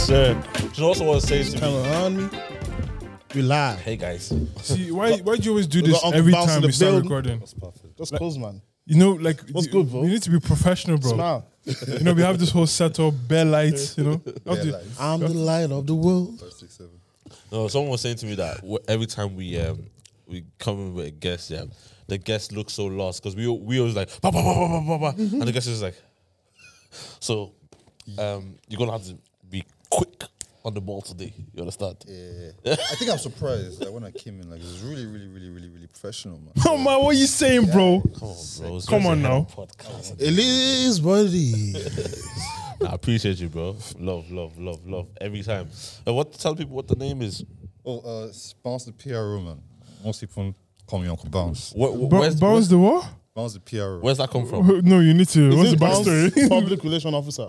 Yes, sir. Do you also want to say to Kind me? of on me. We lie. Hey guys. See, why do you always do We this got Uncle every Bounce in time the we start building. recording? That's perfect. Just close, man. You know, like What's good, bro? You need to be professional, bro. Smile. You know, we have this whole setup, bare lights. You know, I'm the light of the world. 5, 6, 7. No, someone was saying to me that every time we come in with a guest, the guest looks so lost because we always like bah, bah, bah, bah, bah, bah, bah, and the guest is like, so you're gonna have to be quick on the ball today. You understand? Yeah. I think I'm surprised that when I came in, like, it was really, really, really, really, really professional, man. oh man, what are you saying, bro? Come on, bro. It's Come just on a now. podcast. It is what it is. I appreciate you, bro. Love every time. Tell people what the name is. Oh, Bounce the PRO, man. Most people call me Uncle Bounce. Bounce the what? Bounce the PRO. Where's that come from? No, you need to. Is What's it the Bounce backstory? public relation officer?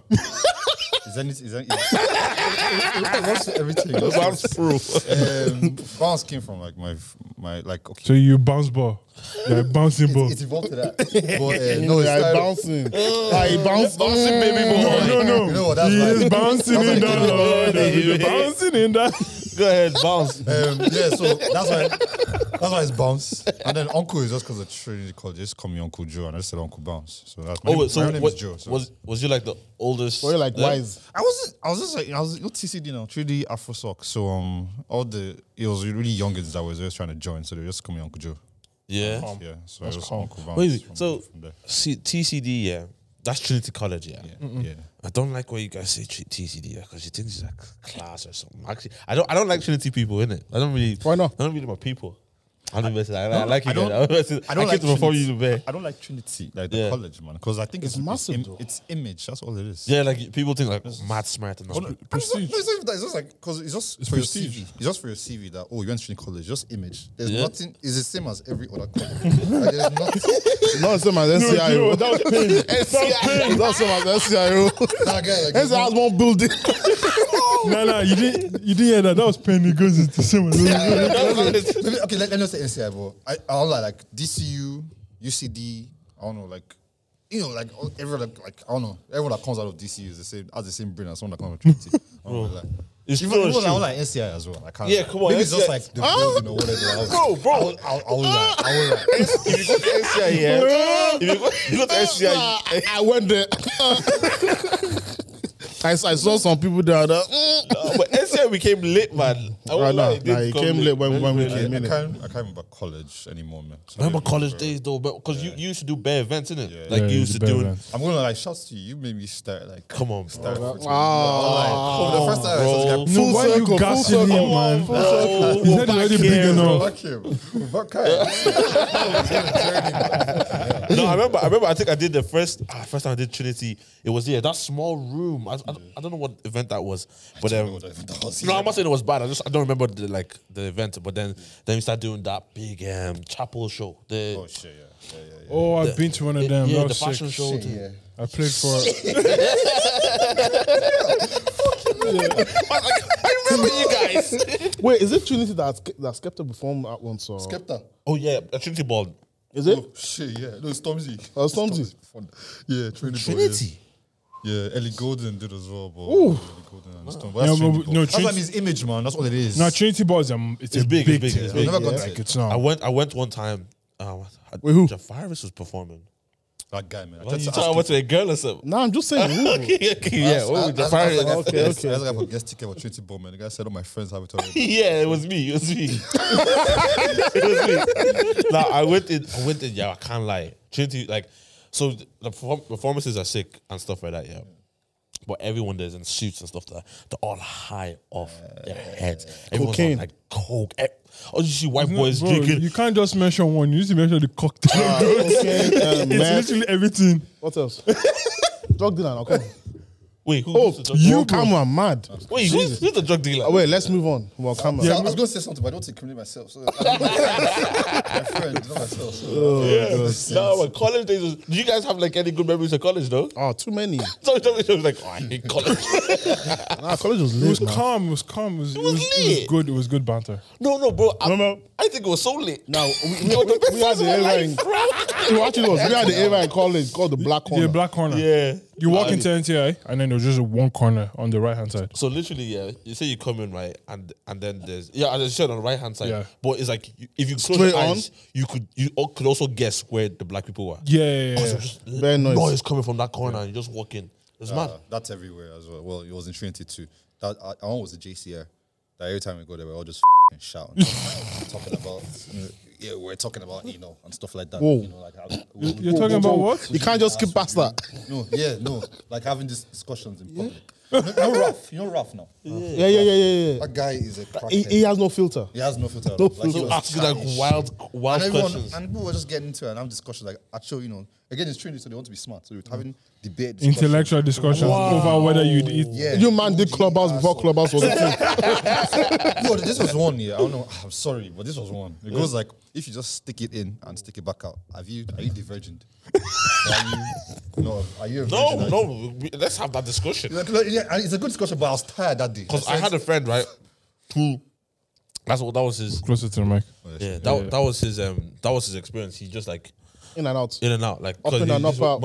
Is that what's everything? Bounce proof. Bounce came from like my like okay. So you bounce ball, yeah, bouncing ball. It's evolved to that. But no, it's Yeah, like, bouncing. He bouncing. Bouncing baby boy. No. You know what? That's He is like, bouncing in that. Bouncing in that. Go ahead, bounce. yeah, so that's why it's Bounce. And then Uncle is just because of Trinity College. Just call me Uncle Joe, and I just said Uncle Bounce. So that's my name is Joe. So. Was you like the oldest? Were you like wise? I was TCD now, 3D Afro Sock. So it was really youngins that was always trying to join, so they just call me Uncle Joe. Yeah. Yeah, so it was Uncle Bounce. Wait, from so there. TCD, yeah, that's Trinity College, yeah. Yeah. I don't like why you guys say TCD because you think it's like class or something. Actually, I don't like Trinity people, innit? I don't really. Why not? I don't really my people. I like you I don't- guys. I don't like to perform Trinity. you there. I don't like Trinity, like the Yeah. college, man, because I think It's massive, though. It's image. That's all it is. Yeah, like people think like mad smart and No, no, it's not even that. It's just like because it's just for prestige. your CV. It's just for your CV that you went to Trinity College. Just image. There's Yeah. nothing. It's the same as every other college. Like, there's nothing. Not the same as SCIO. that was pain. It's not the same as SCIO. Nah, guy, like, SCIO has one building. No, you didn't hear that. That was pain because it's the same. okay, let me not say NCI, but I don't like DCU, UCD. I don't know, like like everyone like I don't know. Everyone that comes out of DCU is the same, has the same brain as someone that comes out of Trinity. I don't know, like, It's even true, I it's don't true. like NCI as well. I can't. Yeah, come on, Maybe it's just NCI. like the building or whatever. Bro. I will like. If you go to SCI, yeah. If you go to SCI, I went there. I saw some people there. but SCI became lit, man. I won't lie, it did He become came late when we Very came lit. in. I can't remember college anymore, man. So Remember maybe college for- days though, because you used to do bare events, innit? Yeah. Like Yeah, you used the to bare do. events. I'm gonna like shouts to you. You made me start like. Come on, Start. bro. The first time I saw bro. this guy. No, why circle, you full gassing him, circle, man? Bro, His head is already big enough. Fuck him. Fuck him. No, I remember. I think I did the first time I did Trinity. It was that small room. I don't know what event that was, but no, I'm not saying it was bad. I don't remember the event. But then we started doing that big chapel show. Oh shit, yeah. Oh, I've been to one of them. Yeah, That the was fashion sick. show. Yeah. I played for. I remember you guys. Wait, is it Trinity that Skepta performed at once? Or? Skepta. Oh yeah, a Trinity ball. Is it? Oh shit, yeah. No, Stormzy. Oh, Stormzy. Fun. Yeah, Trinity. Trinity. Yeah, Ellie Golden did as well, but Ellie Golden and Storm. Yeah, That's but Trinity no, Ball. That's like Trinity- his image, man. That's all it is. No, Trinity Ball is it's a big, big it's big, thing. it's I've big. never gone to Like it. it's not. I went one time. Wait, who? Jafaris was performing. That guy, man. You thought I went to a girl or something? No, I'm just saying. who? Okay, yeah. Oh, Jafaris. okay. I was like a guest ticket for Trinity Ball, man. The guy said all my friends have it already. Yeah, it was me. It was me. Now I went in. Yeah, I can't lie. Trinity, like, so the performances are sick and stuff like that. Yeah, but everyone there's in suits and stuff. They're all high off their heads. Everyone's on Cocaine. like coke. Oh, you see white boys Bro, drinking. you can't just mention one. You need to mention the cocktail. Okay, It's meth. literally everything. What else? Drug dealer. Okay. Wait, who? Oh, who's the drug you dealer? camera mad. Wait, who's the drug dealer? Oh, wait, let's move on. Well, camera. So I was going to say something, but I don't incriminate myself. So my friend, not myself. So, No, but college days. Did you guys have like any good memories of college though? Oh, too many. So it was like, oh, I hate college. Nah, college was It was lit, man. calm. It was calm. It was lit. good. It was good banter. No, bro. Remember? I think it was so lit. Now, we the best had times the of my area life, in... bro. We actually was. We had the area in college called the Black Corner. Yeah, Black Corner. Yeah. You walk into NTI and then there's just one corner on the right hand side. So literally, yeah, you say you come in right, and then there's as I said on the right hand side. Yeah. But it's like if you close Straight your on? eyes, you could also guess where the black people were. Yeah. So just Very noise. noise coming from that corner, and you just walk in. It's mad. That's everywhere as well. Well, it was in Trinity too. That one was the JCR. That every time we go there, we're all just shouting, talking about, we're talking about, and stuff like that. Whoa. Like You're talking about what? You can't just skip past that. No, like having these discussions in public. You know Ralph now. Yeah. That guy is a crackhead. He has no filter. He has no filter. No Like, he filter. was Asking like chatting wild and everyone, questions. and people were just getting into it and having discussions like actually, again it's Trinity, so they want to be smart. So we're having debate, discussions. Intellectual discussions over whether you'd eat. Yeah, You man did Clubhouse before Clubhouse was a thing. No, this was one. Yeah, I don't know. I'm sorry, but this was one. It goes like if you just stick it in and stick it back out. Are you divergent? Are you a virgin? Let's have that discussion. Like, yeah, and it's a good discussion, but I was tired that day. Because I had a friend, right, who that was his Closer to the mic. that was his experience. He just like In and out. in and out, like Up in and up out.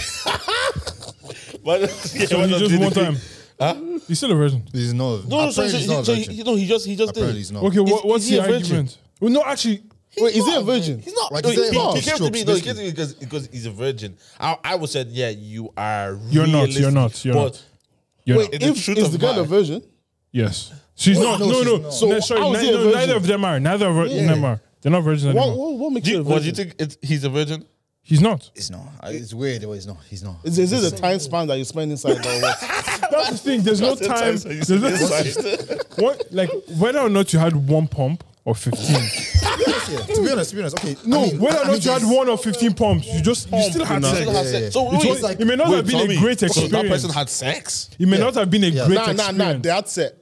So he just one time. He's still a virgin. He's not. No, so apparently he's not a virgin. he just did Apparently it. he's not. Okay, what's is he the a virgin? argument? Well, no, actually, Wait, is he a virgin? He's not. Like, No, he said he about came to strokes, me. No, he came basically. to me because he's a virgin. I would say, yeah, you are. You're not, realistic, you're not, you're but not. You're Wait, not. the if truth is of the girl matter- a virgin? Yes. She's not. no, No, she's no. not. So Sorry, how is he a neither virgin? of them are. Neither of them are. They're not virgins anymore. What makes Do you you, a what do you virgin? think? He's a virgin? He's not. It's not. It's weird. He's not. He's not. Is it the time span that you spend inside or what? That's the thing. There's no time. There's no, what, like, whether or not you had one pump or 15. To be honest. Okay. No, I mean, whether or I mean, not you had there's- one or 15 pumps, you still had sex. Still have Yeah, sex. yeah. So It, wait, was, like- it may not wait, have been Tommy, a great so experience. that person had sex. It may not have been a great experience. Nah, they had sex.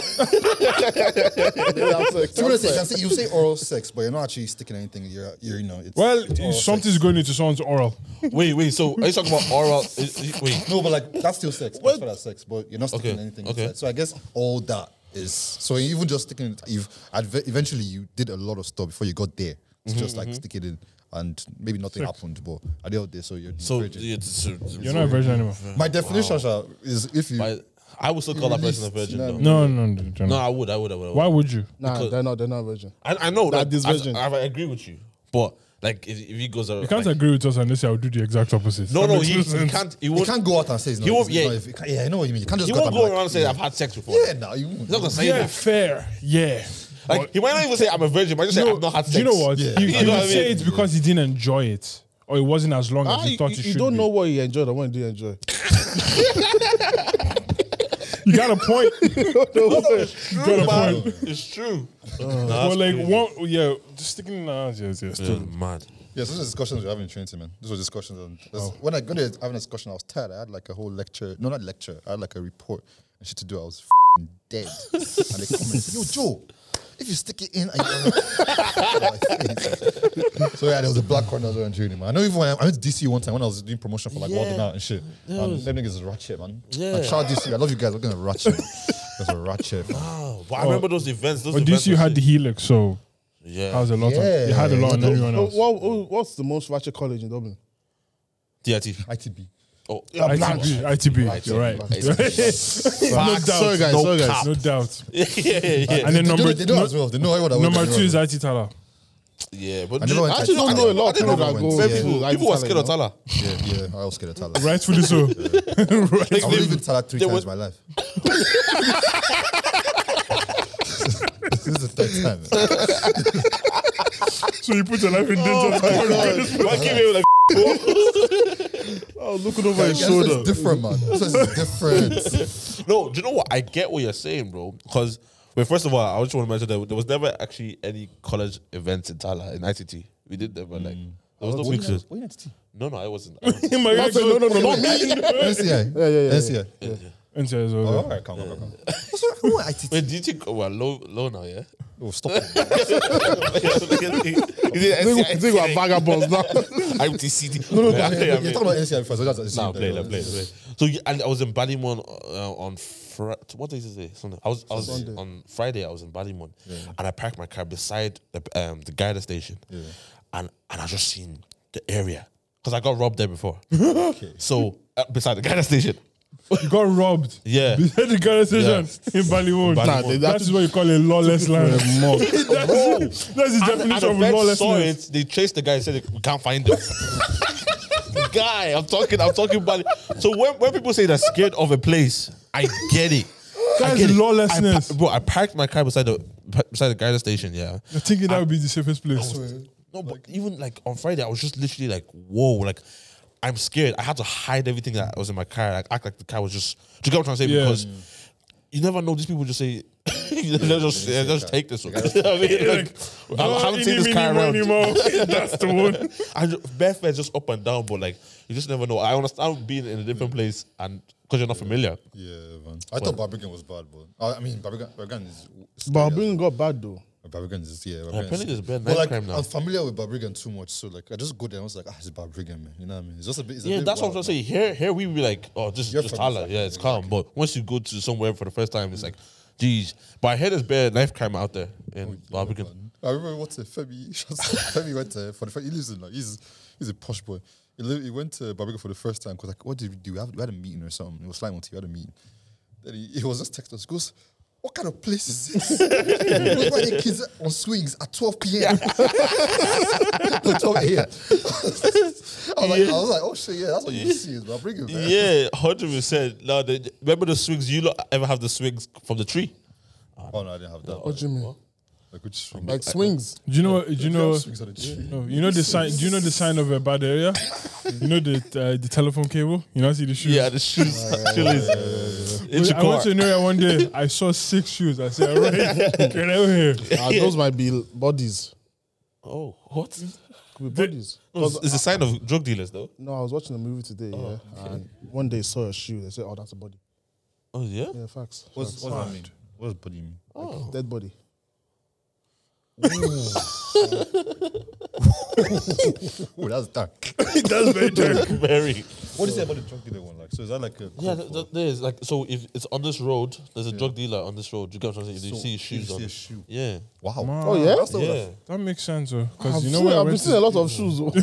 To be honest, you say oral sex, but you're not actually sticking anything. You're it's Well, oral something's sex. going into someone's oral. Wait. So are you talking about oral? Wait. No, but like that's still sex. That's for that sex, but you're not sticking Okay, anything okay. inside. So I guess all that is so even just sticking it. Eventually you did a lot of stuff before you got there. It's just like stick it in, and maybe nothing happened, but at the end of the day, so you're So virgin. You're not a virgin anymore. My definition Sha, is if you. I would still call that person a virgin. Released, Though. No. No, I would. Why would you? Nah, Because- they're not virgin. I know That like, is virgin. I agree with you, but like if he goes, You can't agree with us unless I would do the exact opposite. No, That no, makes he sense. can't. He You won't. can't go out and say it's not. He won't- it's not I know what you mean. You can't just He go out won't and go be around and say I've had sex before. Yeah, no, you won't. He's not gonna say Yeah, that. fair. Yeah. Like he might not even say I'm a virgin, but just say No, I've not had sex. do you know what? Yeah. He You know would what I say mean? it's because he didn't enjoy it. Or it wasn't as long as he thought it should You don't be. know what he enjoyed or what he didn't enjoy. You got a point. True, man. It's true. But like, just sticking in the house, yes. Mad. Yeah, so these are discussions we're having in Trinity, man. These were discussions. And when I got having a discussion, I was tired. I had like a whole lecture. No, not lecture. I had like a report and shit to do. I was dead. And they commented, yo, Joe, if you stick it in, and so yeah, there was a black corner as well in Trinity, man. I know even when I went to DC one time when I was doing promotion for like Walden Out and shit. And them niggas is ratchet, man. Yeah. Like, shout out DC. I love you guys. We're gonna ratchet. That's a ratchet. Man. Oh, but I remember those events. Those But events this you were had the sick. Helix, so Yeah. that was a lot. Yeah. You had a lot on everyone else. What's the most ratchet college in Dublin? DIT. ITB. Oh, ITB, you're right. Sorry, guys. No doubt. yeah. And then They do as well. They know everyone that went number there. 2 is IT Tala. Yeah, but I never went I actually don't know a lot of people that go Where to people were IT scared of Talent, Tala. Yeah, I was scared of Tala. Rightfully so. I was even Tala 3 They times were- in my life. This is the third time. So you put your life in danger. Why keep it like Oh, looking over his This shoulder. is different, man. This is different. No, do you know what? I get what you're saying, bro. Because, well, first of all, I just want to mention that there was never actually any college events in Tala, in ITT. We did never, like, there was no pictures. What identity? No, I wasn't. My No, reaction- not me. NCI. Yeah. NCI. Enter as well. Oh, all right, come. What's wrong with ITT? Wait, do you think, oh, we're low now, yeah? Oh, stop it. Think about vagabonds now. ITCT. No, you're talking about NCI before, so that's the Nah, same. play. So, and I was in Ballymon on what day is it? Sunday. I was Sunday. on Friday. I was in Ballymon, and I parked my car beside the Garda station, and I just seen the area because I got robbed there before. So beside the gas station. You got robbed. Yeah. Beside the gas station in Ballywood. Ballywood. That is what you call a lawless land. That's the definition of And the feds saw lawlessness. it. They chased the guy and said we can't find him. Guy, I'm talking about it. So when people say they're scared of a place, I get it. That's lawlessness. Bro, I parked my car beside the gas station. Yeah. You're thinking that would be the safest place. No, but even like on Friday, I was just literally like, whoa, like I'm scared. I had to hide everything that was in my car, like act like the car was just. Do you get what I'm trying to say? Yeah. Because you never know. These people just say, just take this one. I mean, like, I haven't seen this car around. That's the one. Beth is just up and down, but like you just never know. I understand being in a different place and because you're not familiar. Yeah, man. I thought Barbican was bad, but I mean, Barbican is. Barbican got bad though. Barbican is Apparently, there's bad But night like, crime now. I'm familiar with Barbican too much, so like I just go there and I was like, it's Barbican, man. You know what I mean? It's just a bit. It's a Yeah, bit that's what I'm wild, trying to say. Here we be like, oh, this is You're just from Hala. the Yeah, it's calm. But once you go to somewhere for the first time, it's like, geez. But I heard there's bad knife crime out there in Barbican. I remember what's it, Femi. Femi went for the first. He lives in like he's a posh boy. He went to Barbican for the first time because like, what did we do? We had a meeting or something. It was like we had a meeting. Then he was just texting us. He goes, what kind of place is this? Look like the kids on swings at 12 p.m. 12 a.m. I was like, oh shit, yeah, that's what you see is Barbican, man. Yeah, 100%. Now, remember the swings? You lot ever have the swings from the tree? Oh no, I didn't have that. What do you mean? Like which swing? Like swings? Do you know? Do you know? Swings on the tree. No, you know the sign. Do you know the sign of a bad area? You know the telephone cable. You know, see the shoes. Yeah, the shoes. Chilies. In I went Chicago. to an area one day. I saw 6 shoes. I said, "All right, get over here." Those might be bodies. Oh, what? Could be bodies. No, it's a sign of drug dealers, though. No, I was watching a movie today, and one day saw a shoe. They said, "Oh, that's a body." Oh, yeah? Yeah, facts. What Facts. does that mean? What does body mean? Oh. Dead body. Oh, that's dark. That's very dark. Very. What do you say about the drug dealer one? Like, so is that like a Yeah, there's like, so if it's on this road, there's a drug dealer on this road. You get what I'm saying? You see his shoes on. a shoe? Yeah. Wow. Oh yeah. That's the one Yeah. That makes sense, though. I've Because you know seen, where I I've been went seeing a to, lot of shoes. Though.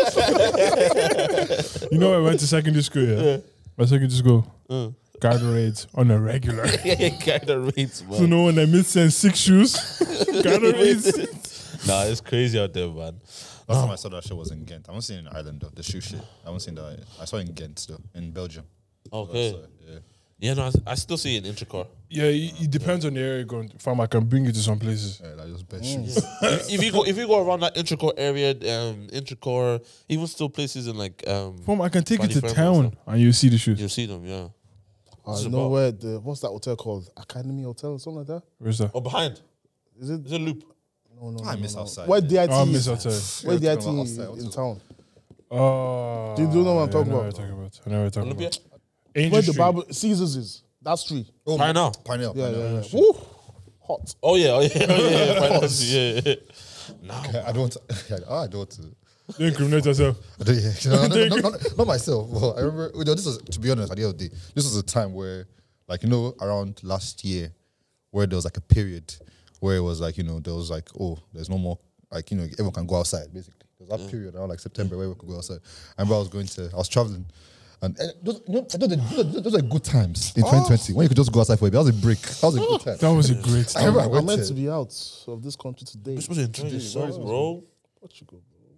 you know where I went to secondary school. Yeah. My secondary school. Gatorades on a regular. Yeah, kind of rates, man. So no one that made sense. 6 shoes. Gatorades. Nah, it's crazy out there, man. Last time I saw that shit was in Ghent. I haven't seen it in Ireland though. The shoe shit. I haven't seen that. I saw it in Ghent though, in Belgium. Okay. So, yeah. Yeah, no, I still see it in Intricore. Yeah, it depends on the area you're going. Fam, I can bring you to some places. Yeah, like just best shoes. if you go around that Intricore area, Intricore, even still places in like Fam, I can take you Valley to Fairmont town and and you see the shoes. you'll see them, yeah. I It's know about- where what's that hotel called? Academy Hotel or something like that. Where's that? Oh, behind. Is it? There's a loop. No. I miss outside. Where DIT Oh, I is? miss outside. Where Yeah, DIT talking about is outside. in town? Oh. Do you know what I'm talking I know about? I know what you're talking Olympia? about. Angel Where the Street. Bible Caesars is? That street. Oh, Pioneer. Pioneer. Yeah, Pioneer. yeah. Woo! Hot. Oh yeah, yeah. Now, I don't want to. I don't want to. Don't incriminate yourself. I don't, yeah. No, not myself. Well, I remember, this was, to be honest, at the end of the day, this was a time where, like, you know, around last year, where there was like a period where it was like, you know, there was like, oh, there's no more, like, you know, everyone can go outside, basically. There was that period around like September where we could go outside. I remember I was traveling. And those are good times in 2020 when you could just go outside for a bit. That was a break. That was a good time. That was a great I time. remember I I'm went meant to to be out of this country today. you're supposed to enjoy yourself, bro. Portugal.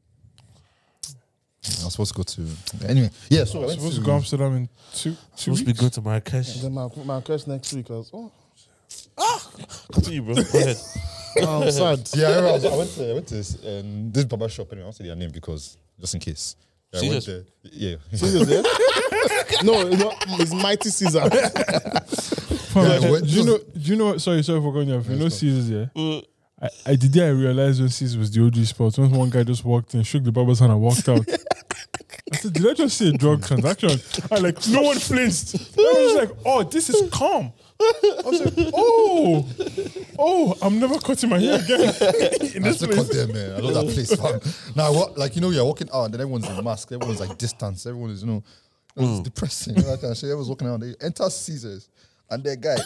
I was supposed to go to. Anyway, yeah, so I I'm went supposed to go Amsterdam in two Supposed to be weeks. good to Marrakesh. And then my curse next week. I was, Continue, bro. Go ahead. I'm sad. Yeah, I remember I went to this barber shop anyway. I won't say their name because just in case. Yeah, I went Caesars? there. Yeah. Caesars, yeah? No, it's Mighty Caesar. Fam, Yeah, do what- you know? Sorry for going off. You know Caesars, yeah. Uh, I realized when Caesars was the OG spot. Once one guy just walked in, shook the barber's hand, and walked out. I said, "Did I just see a drug transaction?" I like no one flinched. I was just like, "Oh, this is calm." I was like, "Oh, I'm never cutting my hair again in I this still cut place." there, man. I love that place, fam. Now, what, like, you know, you're walking out and then everyone's in mask, everyone's like distance, everyone is, you know, it's depressing. You know, that kind of shit. Everyone's walking around. They enter Caesars and their guy,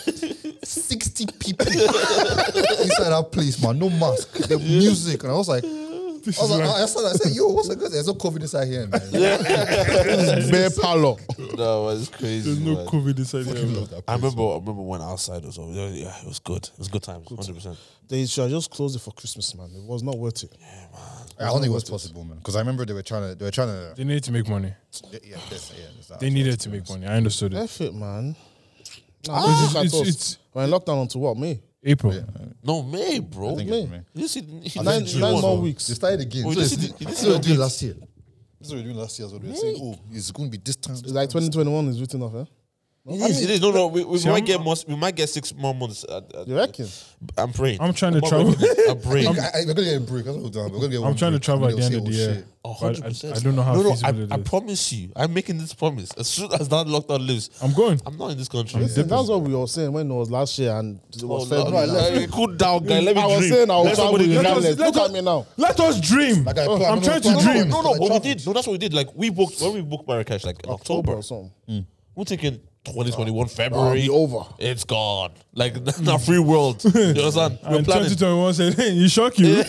60 people inside that place, man. No mask, the music. And I was like, This I was is like, like, I said, yo, what's the good? There's no COVID inside here, man. Bare parlor. No, it's crazy. there's no man. COVID inside here. Fucking love that I place. remember when outside was over. Yeah, it was good. It was good times. 100%. They should have just closed it for Christmas, man. It was not worth it. I don't think it was possible, man. Because I remember they were trying to. They needed to make money. Yeah, there's that. They needed to make money. I understood it. F it, man. It's We're in lockdown until what, May? April. No, May, bro. I think May. it's me. You see, he Nine did June more one. weeks. They started again. Oh, So this it's- is- this this is is what we were doing updates. last year. This is what we were doing last year as well. They were saying, oh, it's going to be this time. It's like 2021 is written off, eh? It is. No, we See, might I'm- get more. We might get 6 more months. You reckon? I'm praying. I'm trying to not travel. ready. I'm praying. We're going to get a break. That's what we're doing. We're going to get I'm trying to travel at the end of the year. Oh, But 100%. I don't know how No, feasible it I is. promise you. I'm making this promise. As soon as that lockdown lives, I'm going. I'm not in this country. Listen, that's what we were saying when it was last year and it was Oh, no, February. cool down, guy. Let me I was dream. saying I Let was somebody traveling let us- regardless. Look at me now. Let us dream. Like I I'm planned- trying to no, dream. No, what we travel. did. No, that's what we did. Like we booked when we booked Marrakesh, like in October. or something. We're thinking 2021 February. be over. It's gone. Like not free world. You understand? We're And planning. 2021 said, hey, you shock you.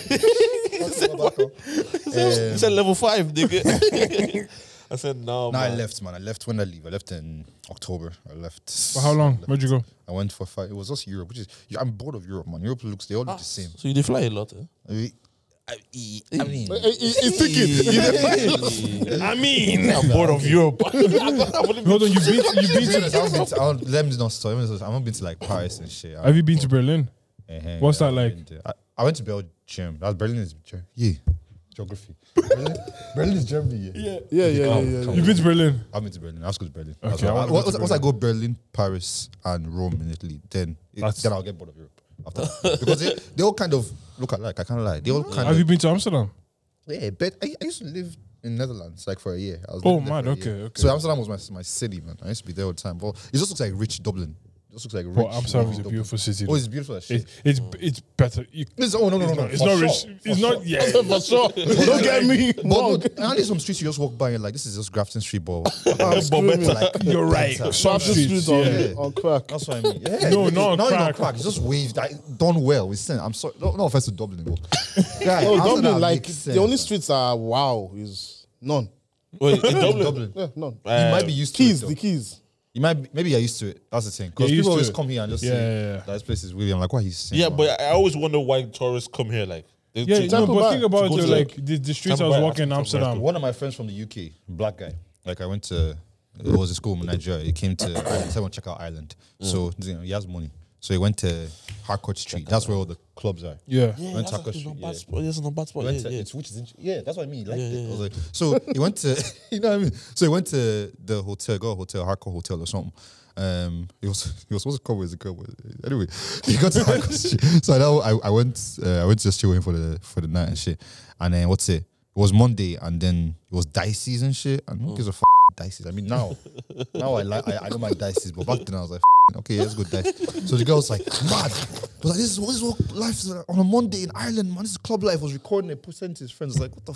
He said level 5, nigga. I said no. No, I man. left, man. I left when I leave. I left in October. I left. For how long? Where'd you go? I went for 5. It was just Europe, which is. I'm bored of Europe, man. Europe looks. They all look the same. So you did fly a lot, eh? I mean, He's thinking. I mean, I'm bored of Europe. hold on, you've been let me not start. I haven't been to like Paris and shit. have you been to Berlin? What's that like? I went to Belgium. Berlin is Germany. Yeah. Geography. Berlin is Germany. Yeah. Yeah. You've been to Berlin? I've been to Berlin. I'll go to Berlin. Okay, I wanna go to Once I go Berlin, Paris, and Rome in Italy, then That's- I'll get bored of Europe. After that. Because they all kind of look alike. I can't lie. They all kind Have you of. been to Amsterdam? Yeah, but I used to live in Netherlands like for a year. I was Oh, living there man, for a okay, year. okay. So Amsterdam was my city, man. I used to be there all the time. But it just looks like rich Dublin. It just looks like rich. But Amsterdam is a Dublin. beautiful city. Oh, it's beautiful as shit. It's better. Oh no. It's For not sure. rich. It's not. Yeah. For sure. Don't get me wrong. But and there's some streets you just walk by and like this is just Grafton Street, but I'm screaming. like You're right. better. Some Traffic streets, streets yeah. on crack. That's what I mean. Yeah, No, it's not not crack. It's just waved. Done well. It's I'm sorry. No offense to Dublin, but yeah, Oh, Amsterdam Dublin, like makes the only sense. streets are wow is none. Wait, in Dublin. Dublin. Yeah, none. You might be used to Keys, it. the though. keys. You might maybe you're used to it. That's the thing. Because Yeah, used people to always it. come here and just Yeah, say yeah, yeah. that this place is really. I'm like, what he's saying. Yeah, man? but I always wonder why tourists come here. Like, they Yeah, to- no, Temple but Bar. think about Go it. to Like the streets I was Temple Bar, walking in Temple Bar. Amsterdam. One of my friends from the UK, black guy. Like I went to, it was a school in Nigeria. He came to Ireland. Someone check out Ireland. So he has money. So he went to Harcourt Street. That's where all the clubs are. Yeah. Yeah, Went to that's Harcourt actually Street. not bad Yeah. spot. Yes, not bad spot. Went Yeah, to, yeah. it's which is yeah, that's what I mean. Like Yeah, it. yeah, I was like, so he went to you know what I mean. So he went to the hotel, Harcourt Hotel or something. He was supposed to come with a girl. But anyway, he got to Harcourt Street. So now I went to just chill with him for the night and shit. And then what's it? It was Monday and then it was dices and shit. And who gives a dices? I mean now I know my dices, but back then I was like, okay, let's go dice. So the girl was like, mad. I was like, this is what life is like on a Monday in Ireland, man. This is club life. I was recording it, sent to his friends. I was like, what the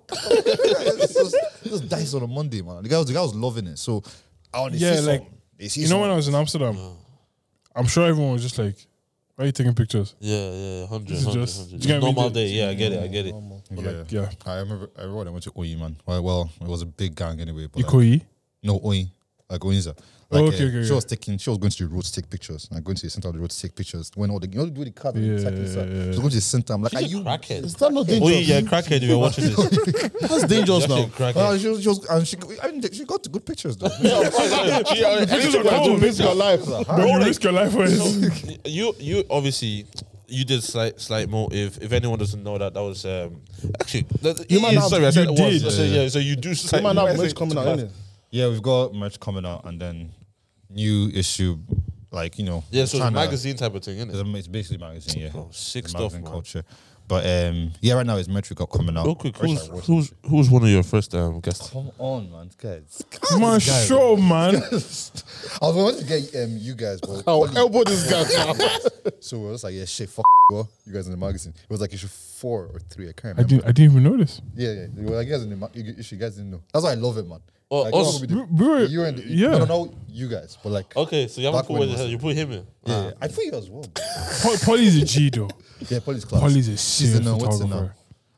This was dice on a Monday, man. The guy was loving it. So I want to Yeah, see like, something. They see You know when something. I was in Amsterdam, I'm sure everyone was just like, "Why are you taking pictures?" Yeah, 100, This is 100, just- 100. do you get me? Normal day. Yeah, I get it. Yeah. Yeah. I remember when I went to Oyi, man. Well, it was a big gang anyway. But like, Ikoyi. no, Oyi. Like Oyinza. Like, Okay. she was going to the road to take pictures. And going to the center of the road to take pictures. When all the, do the car, Yeah, inside. yeah. She was going to the center. I'm like, are She's a you? crackhead. Is that not Oh, dangerous? yeah, crackhead. If you're watching this, That's dangerous You're now. actually a crackhead. She was, and she got good pictures though. Pictures of To home. risk your life. But you risk your life for it. you obviously you did slight motive. If anyone doesn't know that was actually You might have- sorry I said you it was. did. I said, yeah, so you do You slight might have motive. merch coming out, innit? Yeah, we've got merch coming out, and then new issue, like Yeah, so it's a China- magazine type of thing, isn't it? It's basically magazine, yeah. Bro, sick It's stuff, magazine man. culture. But yeah, right now it's merch we got coming out. Real quick, Or should I watch who's one of your first guests? Come on, man, guys. Man, show, man. I was going to get you guys, but I'll elbow this guy now. so we were just like, yeah, shit, fuck you guys in the magazine. It was like issue 4 or 3, I can't I remember. didn't even notice. Yeah, they were like, you guys in the issue, you guys didn't know. That's why I love it, man. Oh, like, us- what would be the- We were- you and the, yeah. no, you guys, but like, Okay, so you haven't Back put when it with was- you put him in. yeah, I put you as well. bro. Polly's a G though. Yeah, police class. Polly's a She's serious in what's it now? photographer.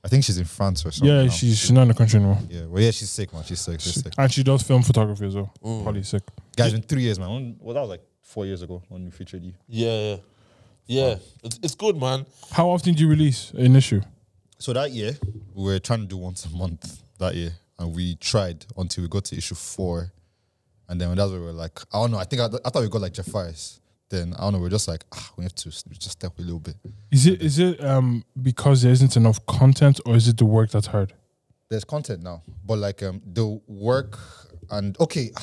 I think she's in France or something. Yeah, now. she's not in the country anymore. Yeah, well, yeah, she's sick, man. She's sick. She's sick. And she does film photography as well. Probably sick. Guys, in 3 years, man. Well, that was like 4 years ago when we featured you. Yeah. It's good, man. How often do you release an issue? So that year, we were trying to do once a month that year. And we tried until we got to issue 4. And then that's where we were like, I don't know, I think after we got like Jafaris, then I don't know, we're just like, we have to just step a little bit. Is it because there isn't enough content, or is it the work that's hard? There's content now, but like the work and content.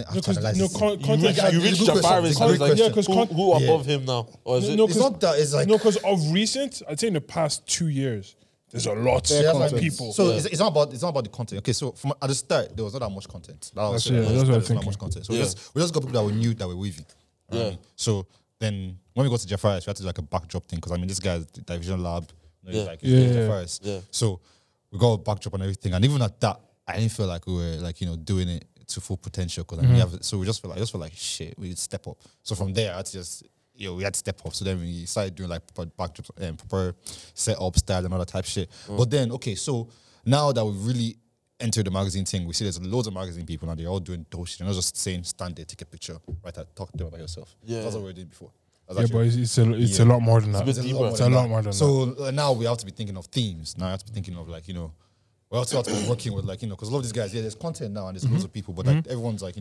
You reached Jafaris. Who above him now? Or is it? It's not that. It's like because of recent, I'd say in the past 2 years, there's a lot of people. So it's not about the content. Okay, so from at the start there was not that much content. That's what I was not much content. So we just got people that we knew that were weaving. So then when we got to Jafaris, we had to do like a backdrop thing because I mean this guy's Division Lab. He's like Jafaris. Yeah. So we got a backdrop and everything, and even at that, I didn't feel like we were like doing it to full potential because I mean, so we just felt like shit, we need to step up. So from there, I had to just we had to step up. So then we started doing like proper backdrops and proper setup style and all that type of shit. But then so now that we've really entered the magazine thing, we see there's loads of magazine people now. They're all doing dope shit. They're not just saying stand there, take a picture, right? Talk to them about yourself. That's what we were doing before. Yeah, but it's a lot more than that. It's a lot more than that. So now we have to be thinking of themes. Now I have to be thinking of like, we also have to be working with like, because a lot of these guys, there's content now and there's loads of people, but like everyone's like,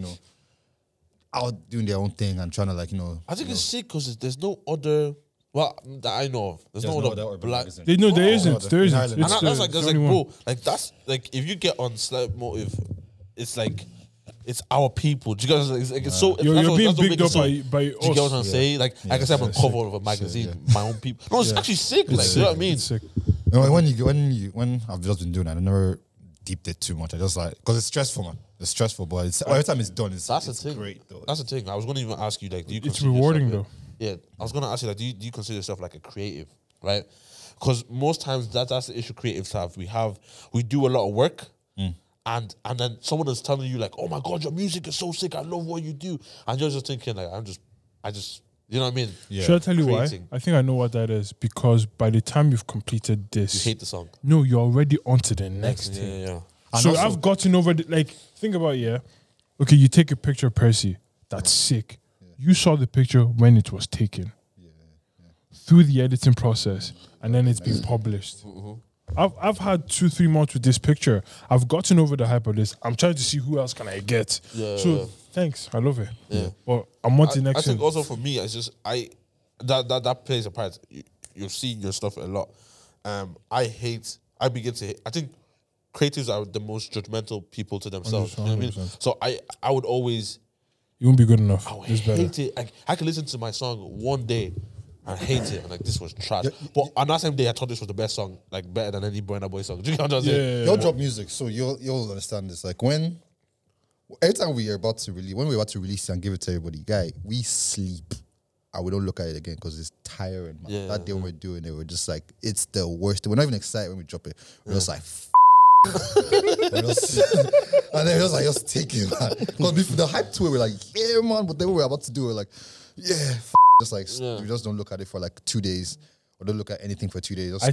out doing their own thing and trying to like, I think it's sick because there's no other, well, that I know of. There's no other black. There isn't. There isn't. And that's like, bro, like that's like, if you get on Slight Motive, it's like, it's our people. Do you guys? It's so. You're being bigged up by us. Do you get what I'm saying? Like I can say I'm on cover of a magazine, my own people. No, it's actually sick. Like, you know what I mean? It's sick. When I've just been doing that, I never deeped it too much. I just like because it's stressful, man. It's stressful, but every time it's done, it's thing. Great though. That's the thing. I was going to even ask you, like, do you? It's rewarding though. Yeah, I was going to ask you, like, do you consider yourself like a creative, right? Because most times that's the issue creatives have. We do a lot of work. And then someone is telling you like, oh my God, your music is so sick. I love what you do. And you're just thinking like, I just, you know what I mean? Yeah. Should I tell you why? I think I know what that is. Because by the time you've completed this, you hate the song. No, you're already on to the next thing. Yeah. So also, I've gotten over think about okay, you take a picture of Percy. That's sick. Yeah. You saw the picture when it was taken. Yeah. Through the editing process. And then it's been published. I've had 2-3 months with this picture. I've gotten over the hype of this. I'm trying to see who else can I get. Thanks, I love it. Yeah, but I'm on to the next. I think also for me, it's just that plays a part. You'll see your stuff a lot. I think creatives are the most judgmental people to themselves. You know what I mean? So I would always. You won't be good enough. I would hate it. I can listen to my song one day. I hate it. I'm like, this was trash. But on that same day, I thought this was the best song, like better than any Burna Boy song. Do you know what I'm saying? You'll drop music, so you'll understand this. Like every time we're about to release it and give it to everybody, we sleep and we don't look at it again because it's tiring, man. That day when we're doing it, we're just like, it's the worst. We're not even excited when we drop it. We're just like, and then it was like, just take it, man. Because the hype to it, we're like, yeah, man. But then when we're about to do it, we're like, yeah, just like we just don't look at it for like 2 days, or don't look at anything for 2 days.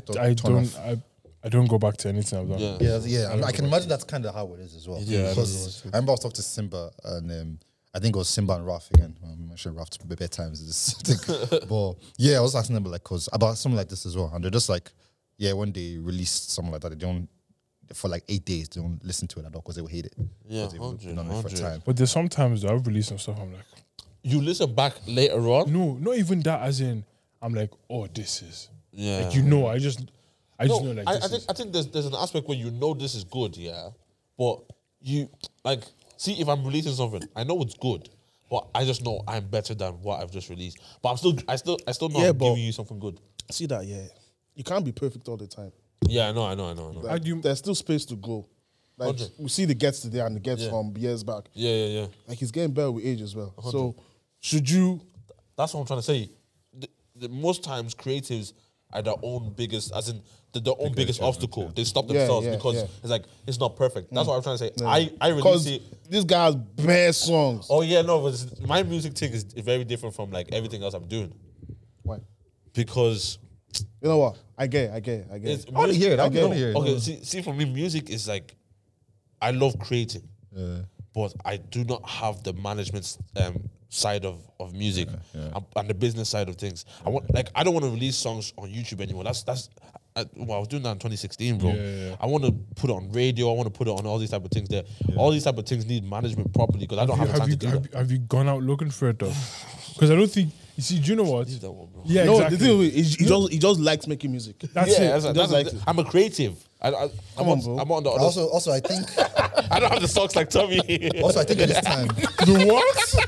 I don't go back to anything I've done. Yeah. I can imagine that's kind of how it is as well. Because I remember I was talking to Simba, and I think it was Simba and Raf again. I mentioned Raf to bed times this thing. But yeah, I was asking them about something like this as well, and they're just like, when they release something like that, they don't. For like 8 days, they don't listen to it at all because they will hate it. Yeah, 100. But there's sometimes I've released some stuff. I'm like, you listen back later on. No, not even that. As in, I'm like, oh, this is. Yeah. Like I just know like. I think there's an aspect where this is good, but you like see if I'm releasing something, I know it's good, but I just know I'm better than what I've just released. But I still know I'm giving you something good. See that? Yeah, you can't be perfect all the time. Yeah, I know. Like, there's still space to grow. Like 100. We see the Gets today and the Gets from years back. Yeah. Like he's getting better with age as well. 100. So should you? That's what I'm trying to say. The most times creatives are their own biggest, as in their own biggest obstacle. Yeah. They stop themselves because it's like it's not perfect. That's what I'm trying to say. Yeah. I release it. This guy has bare songs. Oh yeah, no, but my music thing is very different from like everything else I'm doing. Why? Because You know what? I get it. It's I want to hear it. I want to hear it. Okay, see, for me, music is like, I love creating, Yeah. but I do not have the management side of music and the business side of things. I don't want to release songs on YouTube anymore. I was doing that in 2016, bro. Yeah. I want to put it on radio. I want to put it on all these type of things there. All these type of things need management properly because I don't have the time to do that. Have you gone out looking for it though? Because I don't think you see. Do you know what? Leave that one, bro. Yeah, No, exactly. the thing is, he just likes making music. That's Yeah, it. I'm a creative. I'm on, bro. on the other. Also, I think. I don't have the socks like Tommy. Also, I think at this time. The what?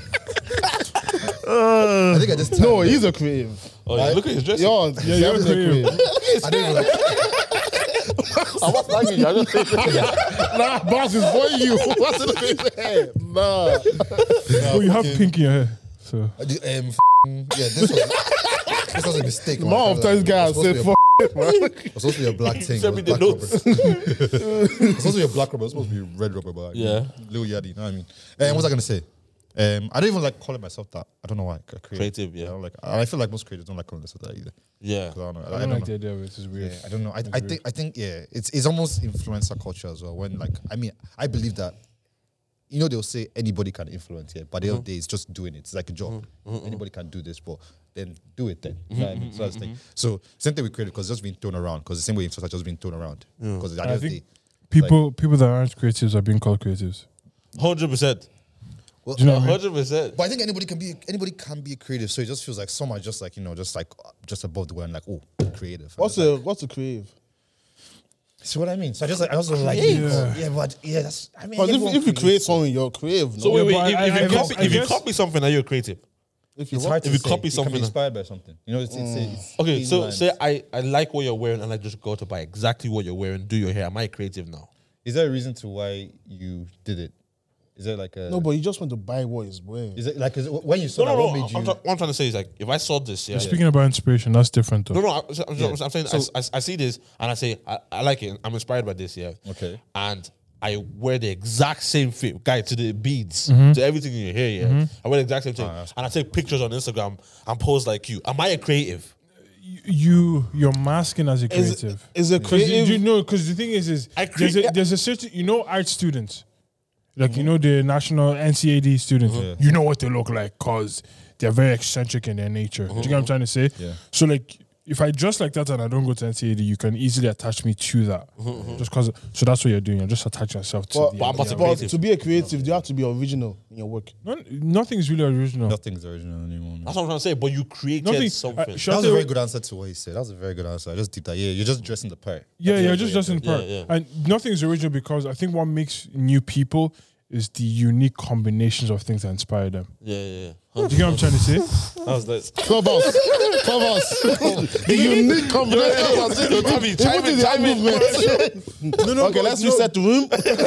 I think at this time. No, he's a creative. Oh, yeah, look at his dress. You're you're definitely creative. I don't even like. I'm not slagging you. I just say Nah, boss is for you. What's in the head? Nah. Oh, you have pink in your hair. So This was a mistake. man. More of times guys say fuck it, man. It was supposed to be a black thing. Send It me was the black notes. rubber. It was supposed to be a black rubber. It was supposed to be red rubber, but Yeah. Lil Yachty. You know what I mean? What was I gonna say? I don't even like calling myself that. I don't know why. Creative, yeah. You know, like I feel like most creators don't like calling themselves that either. Yeah. 'Cause I don't know. I don't like the idea of it. It's weird. Yeah, I don't know. I think yeah, it's almost influencer culture as well. When like I believe that they'll say anybody can influence, yeah, but the other day it's just doing it. It's like a job. Anybody can do this, but then do it then. You know what I mean? So that's the thing. So same thing with creative because it's just being thrown around. Because the same way influencers just being thrown around. Because at the end I of the think day, people that aren't creatives are being called creatives. 100%. well, Do you know what I mean? 100%. but I think anybody can be a creative. So it just feels like so much just like just above the ground, like creative. What's a creative? See what I mean? So I also like but that's I mean Because everyone if you creates. create something, you're creative. So No? wait, but I guess- I if you guess- copy something, are you a creative? If you It's what? hard to If you say. copy It can something- be inspired by something. It's Okay, thin so lines. say I like what you're wearing and I just go to buy exactly what you're wearing, do your hair. Am I creative now? Is there a reason to why you did it? Is there like a No, but you just want to buy what he's wearing. Is it like when you saw No, that? no, What no. made you? What I'm trying to say is like, if I saw this, yeah. Speaking about inspiration, that's different though. No, I'm saying I see this and I say I like it. I'm inspired by this, yeah. Okay. And I wear the exact same fit, guy, to the beads, Mm-hmm. to everything in your hair, yeah. I wear the exact same thing, and I take pictures on Instagram and post like you. Am I a creative? You're masking as a creative. Is a creative? Because the thing is I there's a certain art students, like the national NCAD students. You know what they look like because they're very eccentric in their nature. Do you get what I'm trying to say? Yeah. So like, if I dress like that and I don't go to NCAD, you can easily attach me to that. Just because. So that's what you're doing. You're just attaching yourself to But, the. But I'm not idea. a but creative. to be a creative, you have to be original in your work. Nothing's really original. Nothing's original anymore. man. That's what I'm trying to say. But you created Nothing. something. Should I That was a say- very good answer to what he said. That was a very good answer. I just did that. Yeah, you're just dressing the part. Yeah, That's yeah, what just you're in doing. part. yeah. And nothing's original because I think what makes new people is the unique combinations of things that inspire them. Yeah. Do you get what I'm trying to say? That was nice. Clubhouse. The unique combination. Tommy, chime in, the chime in. movement. No, Okay, let's reset the room.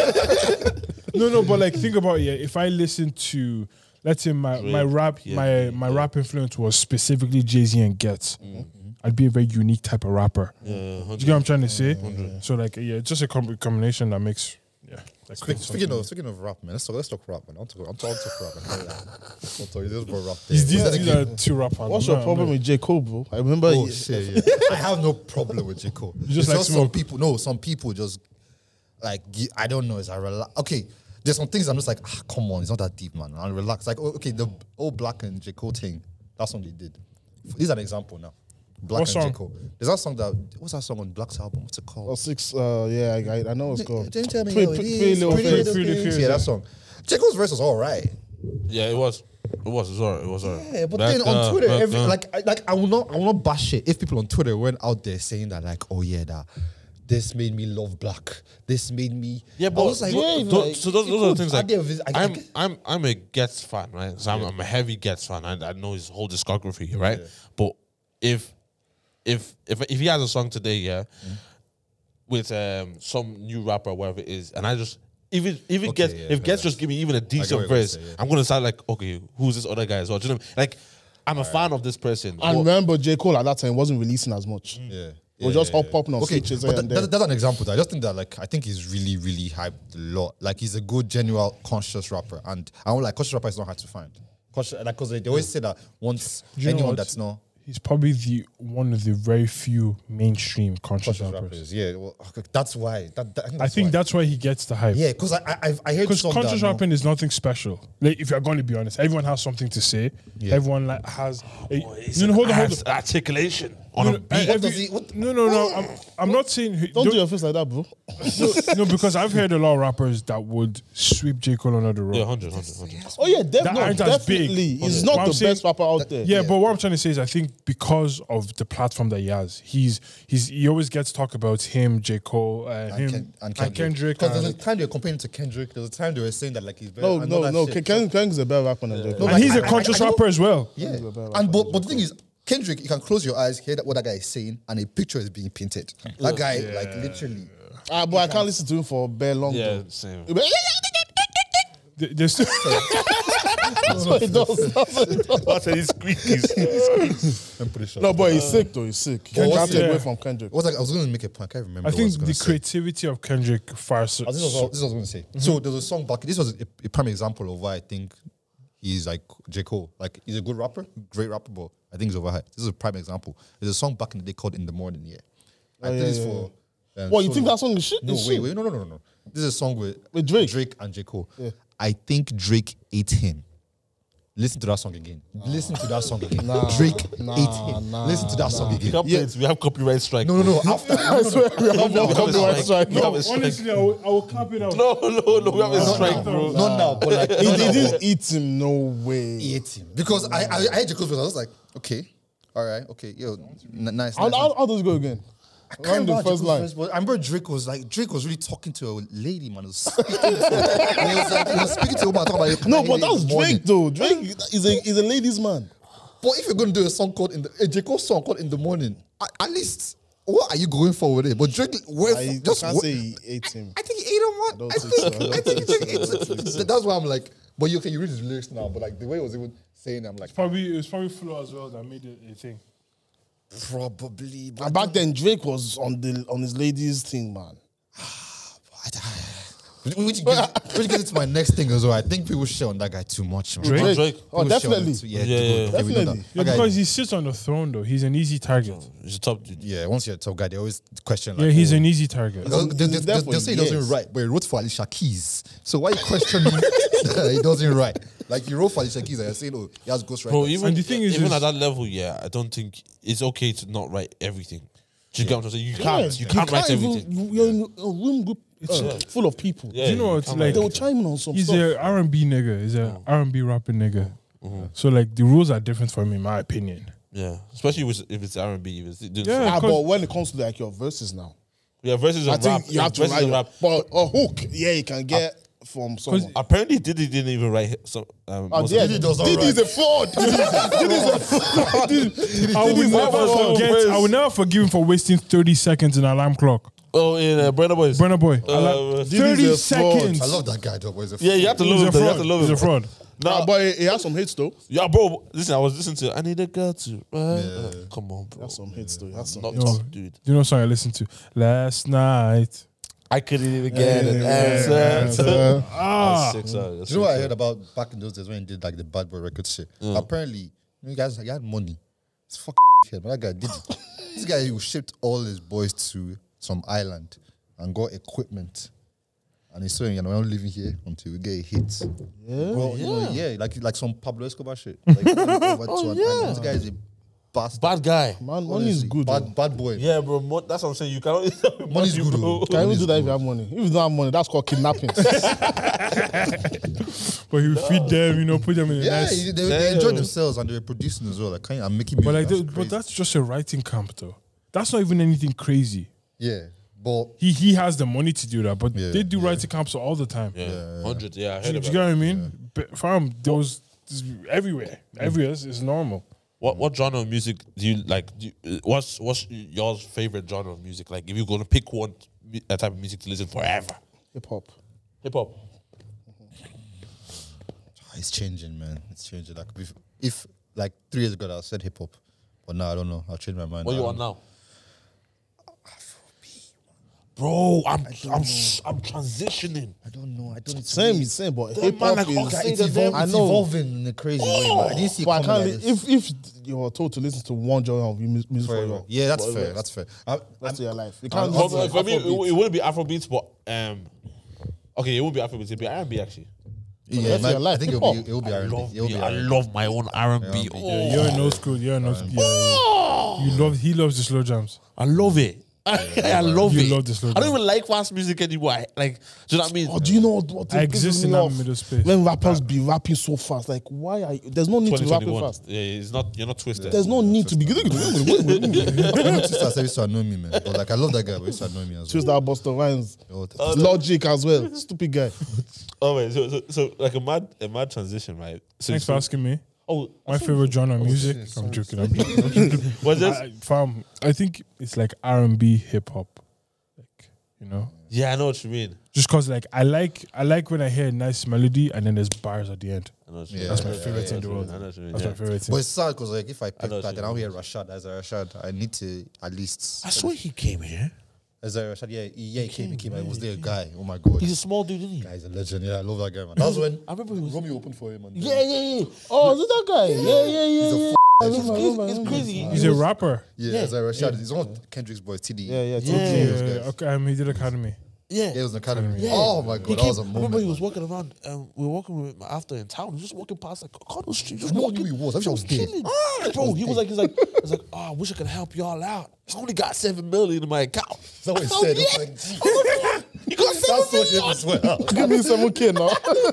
No, but like think about it. If I listen to, let's say my rap, my rap influence was specifically Jay-Z and Gets, I'd be a very unique type of rapper. Do you get what I'm trying to say? So like, it's just a combination that makes, like Speaking of rap, man, let's talk rap, man. I'll talk rap, man. I'll talk this about rap. These are two rappers. What's your problem with J. Cole, bro? I remember. Oh shit! Yeah. I have no problem with J. Cole. just like some smoke. people. No, some people just like I don't know. Is I relax? Okay, there's some things I'm just like, come on, it's not that deep, man. I'll relax. Like, okay, the old Black and J. Cole thing. That's what they did. This is an example now. Black What and song? J. Cole. There's that song what's that song on Black's album? What's it called? 6. Yeah, I know it's called. Don't tell me Pretty- how it Pretty is. Little Pretty Things. Little Pretty Things. Things, Yeah, yeah. that song. J. Cole's verse was all right. Yeah, it was. It was alright. It was alright. Yeah, but then on Twitter, I will not bash it if people on Twitter went out there saying that like, oh yeah, that this made me love Black. This made me. Yeah, I but was like, so those are the things like idea of his- I'm a Gets fan, right? So I'm a heavy Gets fan. I know his whole discography, right? But if he has a song today, with some new rapper or whatever it is, and I just if it gets yeah, if Gets just give me even a what decent you're gonna verse, say, yeah. I'm gonna sound like, okay, who's this other guy as well? Do you know what I mean? Like I'm a fan of this person. And but- remember, J. Cole at that time wasn't releasing as much. Yeah. It was just popping on Okay, features but here and there. that's an example. That I just think that like I think he's really, really hyped a lot. Like he's a good, genuine, conscious rapper, and I don't like conscious rapper is not hard to find. Conscious, like because they always say that once you know anyone what? that's not He's probably one of the very few mainstream conscious rappers. Yeah, well, that's why. I think that's why he gets the hype. Yeah, because I heard Because some conscious that, rapping is nothing special. Like, if you're going to be honest, everyone has something to say. Yeah. Everyone like has. It's No, an hold on. articulation on a beat. What does he? What? No. I'm not saying. Don't do your face like that, bro. No, because I've heard a lot of rappers that would sweep J. Cole under the rug. Yeah, 100. Oh yeah, That aren't as big. definitely. He's What not I'm the saying- best rapper out there. Yeah, but what I'm trying to say is, I think because of the platform that he has, he always gets talk about him, J. Cole, him, and Kendrick. Because there's a time they were comparing him to Kendrick. There was a time they were saying that like he's very. No, and all no. that shit. Kendrick's a better rapper than J. Cole. No, And like, he's a I conscious know- rapper as well. Yeah, He's a better and rapper. but the thing is, Kendrick, you can close your eyes, hear what that guy is saying, and a picture is being painted. That guy, like literally. But I can't listen to him for bare long. Yeah, though. same. There's still, That's what he does. That's what he does. I said he's squeaky. I'm pretty sure. No, but he's sick though. He's sick. You what's- can't take yeah. away from Kendrick. What was I was going to make a point. I can't remember. I what I was think gonna the say. creativity of Kendrick far. This is what I was going to say. So there was a song back. This was a prime example of why I think he's like J. Cole. Like he's a good rapper, great rapper, but I think he's overhyped. This is a prime example. There's a song back in the day called "In the Morning." Yeah, I think it's for. What, you Solo. think that song is shit? No, It's wait, shit. no. This is a song with Drake? and J. Cole. Yeah. I think Drake ate him. Listen to that song again. Listen to that song again. Drake ate him. Listen to that song We again. can't play it. We have copyright strike. No. After, I swear we have We have a copyright strike. We have a strike. Honestly, I will clap it out. No. We have a strike, bro. not now, but like He didn't eat him. No way. he ate him because I heard J. Cole's verse. I was like, okay, all right, okay, yo, nice. How does it go again? Run the first line. But I remember Drake was really talking to a lady, man. He was speaking to he was speaking to a woman. Talking about No, but that's in the morning. Drake though. Drake is a ladies' man. But if you're going to do a song called a J. Cole song called "In the Morning," at least what are you going for with it? But Drake, I can't say he ate him. I think he ate him, man. don't I think so. think I don't Drake think ate him. That's why I'm like, but you read his lyrics now, but like the way he was even saying, it, I'm like, It was probably Flo as well that made it a thing. probably. But And back then Drake was on his ladies thing, man. Which gets into my next thing as well. I think people shit on that guy too much. Man. Drake? Drake. Oh, People shit on him definitely. too- Yeah, good. yeah. Okay, we know Definitely. that. Yeah, That guy- because he sits on the throne though. He's an easy target. He's a top dude. yeah, once you're a top guy, they always question like, Yeah, he's oh, an easy target. They'll say he doesn't write, but he wrote for Alicia Keys. So why you questioning that he doesn't write? Like you wrote for Alicia Keys and you're saying, oh, he has ghostwriters. Bro, even, And the thing is even is- at that level, yeah, I don't think it's okay to not write everything. Do you get what I'm saying? You Yes, can't write everything. You're in a room group full of people. Yeah, Do you know you what? can't Like, They were chiming on some he's stuff. a R&B nigga. He's a R&B rapping nigga. So like the rules are different for him, in my opinion. Yeah, especially if it's R&B. If it's Yeah. But when it comes to like your verses now, yeah, versus I and think rap. you have to versus write and rap. But a hook, yeah, you can get from someone. Apparently, Diddy didn't even write some. Oh, most yeah, of it. Diddy's a fraud. I will never forgive him for wasting 30 seconds in alarm clock. Oh, in Burna Boys. Burna Boy. Diddy's 30 a fraud. seconds. I love that guy, though. But he's a Yeah, you have to He's love a him. though. You have fraud. to love He's him. a fraud. Nah, but he has some hits though. Yeah, bro. Listen, I was listening to. I need a girl to. Come on, bro. He has some hits though. He has some Not hits. top, dude. Do you know what song I listened to last night? I couldn't even get an answer. Ah, Six hours. Do you know what I heard about back in those days when he did like the Bad Boy record shit? Apparently, you guys, he had money. It's fucking shit, but that guy did it. This guy who shipped all his boys to some island and got equipment. And he's saying, we're not living here until we get a hit. Yeah. Well, you know, like some Pablo Escobar shit. Like, over to an island. This guy is a bastard. Bad guy. Man, money is Honestly, good. though. Bad boy. Yeah, bro. That's what I'm saying. You cannot. Money's good, though. You can even do that if you have money. If you don't have money, that's called kidnapping. but he would feed them, put them in a Yeah, nice. they enjoyed themselves and they were producing as well. Like, I'm making music. But that's just a writing camp, though. That's not even anything crazy. yeah, but He has the money to do that, but Yeah, they do writing camps all the time. Yeah, 100. Yeah, I Do heard you about get what I mean? But fam, those everywhere. Everywhere is normal. What genre of music do you like? What's your favorite genre of music? Like, if you're gonna pick one type of music to listen forever, Hip hop. hip hop. it's changing, man. It's changing. Like if like 3 years ago I said hip hop, but now I don't know. I'll change my mind. What you want now? Bro, I'm transitioning. I don't know. I don't. Same, but hip man, hop like, is. okay, It's evolving in a crazy way. But I didn't see it But I coming can't. like this. If you're told to listen to one genre of music forever, Yeah, that's forever, fair. That's fair. rest of your life, you can't. For, listen to for me, Afrobeats. it wouldn't be Afrobeats, but okay, it won't be Afrobeats. It'd be R&B actually. Yeah, That's your life. I think Hip it will be I R&B. love, It'll be I R&B. love my own R&B. Yeah, you're in old school. You're in old school. Yeah. He loves the slow jams. I love it. I love You it. love the slow I don't jam. even like fast music anymore. Do you know what I mean? Oh, do you know what? I pisses exist me in that off? middle space. When rappers be rapping so fast, like why are you? There's no need to be rapping 2021. fast. Yeah, it's not. You're not twisted. There's no need to be. Twista used to annoy me, man. But like I love that guy, but he used to annoy me as Choose well. that Busta Rhymes, Oh, that's- Logic as well. Stupid guy. Oh wait, so like a mad transition, right? So Thanks for asking me. Oh, My favorite genre of music. I'm joking. I'm joking. what's this? I think it's like R&B, hip hop. Like, you know, Yeah, I know what you mean. just cause like I like when I hear a nice melody and then there's bars at the end. I know what you Yeah, mean. That's my yeah, favorite yeah, thing in the world. I know what you mean. That's Yeah. my favorite But thing. it's sad because like if I know pick what that you and I don't mean. hear Rashad as a Rashad, I need to at least. I swear he came here. As a Rashad, he came. He was there, a guy. Oh my god, He's a small dude, isn't he? guy's a legend. Yeah, I love that guy, man. That was when I remember he was. Romeo opened for him. Man. Yeah. Oh, is it that guy? Yeah. It's crazy. He's a rapper. Yeah, as a Rashad, he's one of Kendrick's boys. TD. Yeah. Yeah. Totally. those guys. Okay, he did Academy. Yeah. Yeah, it was an academy. Yeah. Oh my god, He that came, was a I remember moment. he was walking around. We were walking with my after in town. He was just walking past like Cardinal Street. Just I know walking. who he was. I wish I was dead. Chilling. Bro, he was like, oh, I wish I could help y'all out. I only got 7 million in my account. Is that what he I said? was It's like, like, gee, you got 7 that's what million. him as well. Give me 7K now.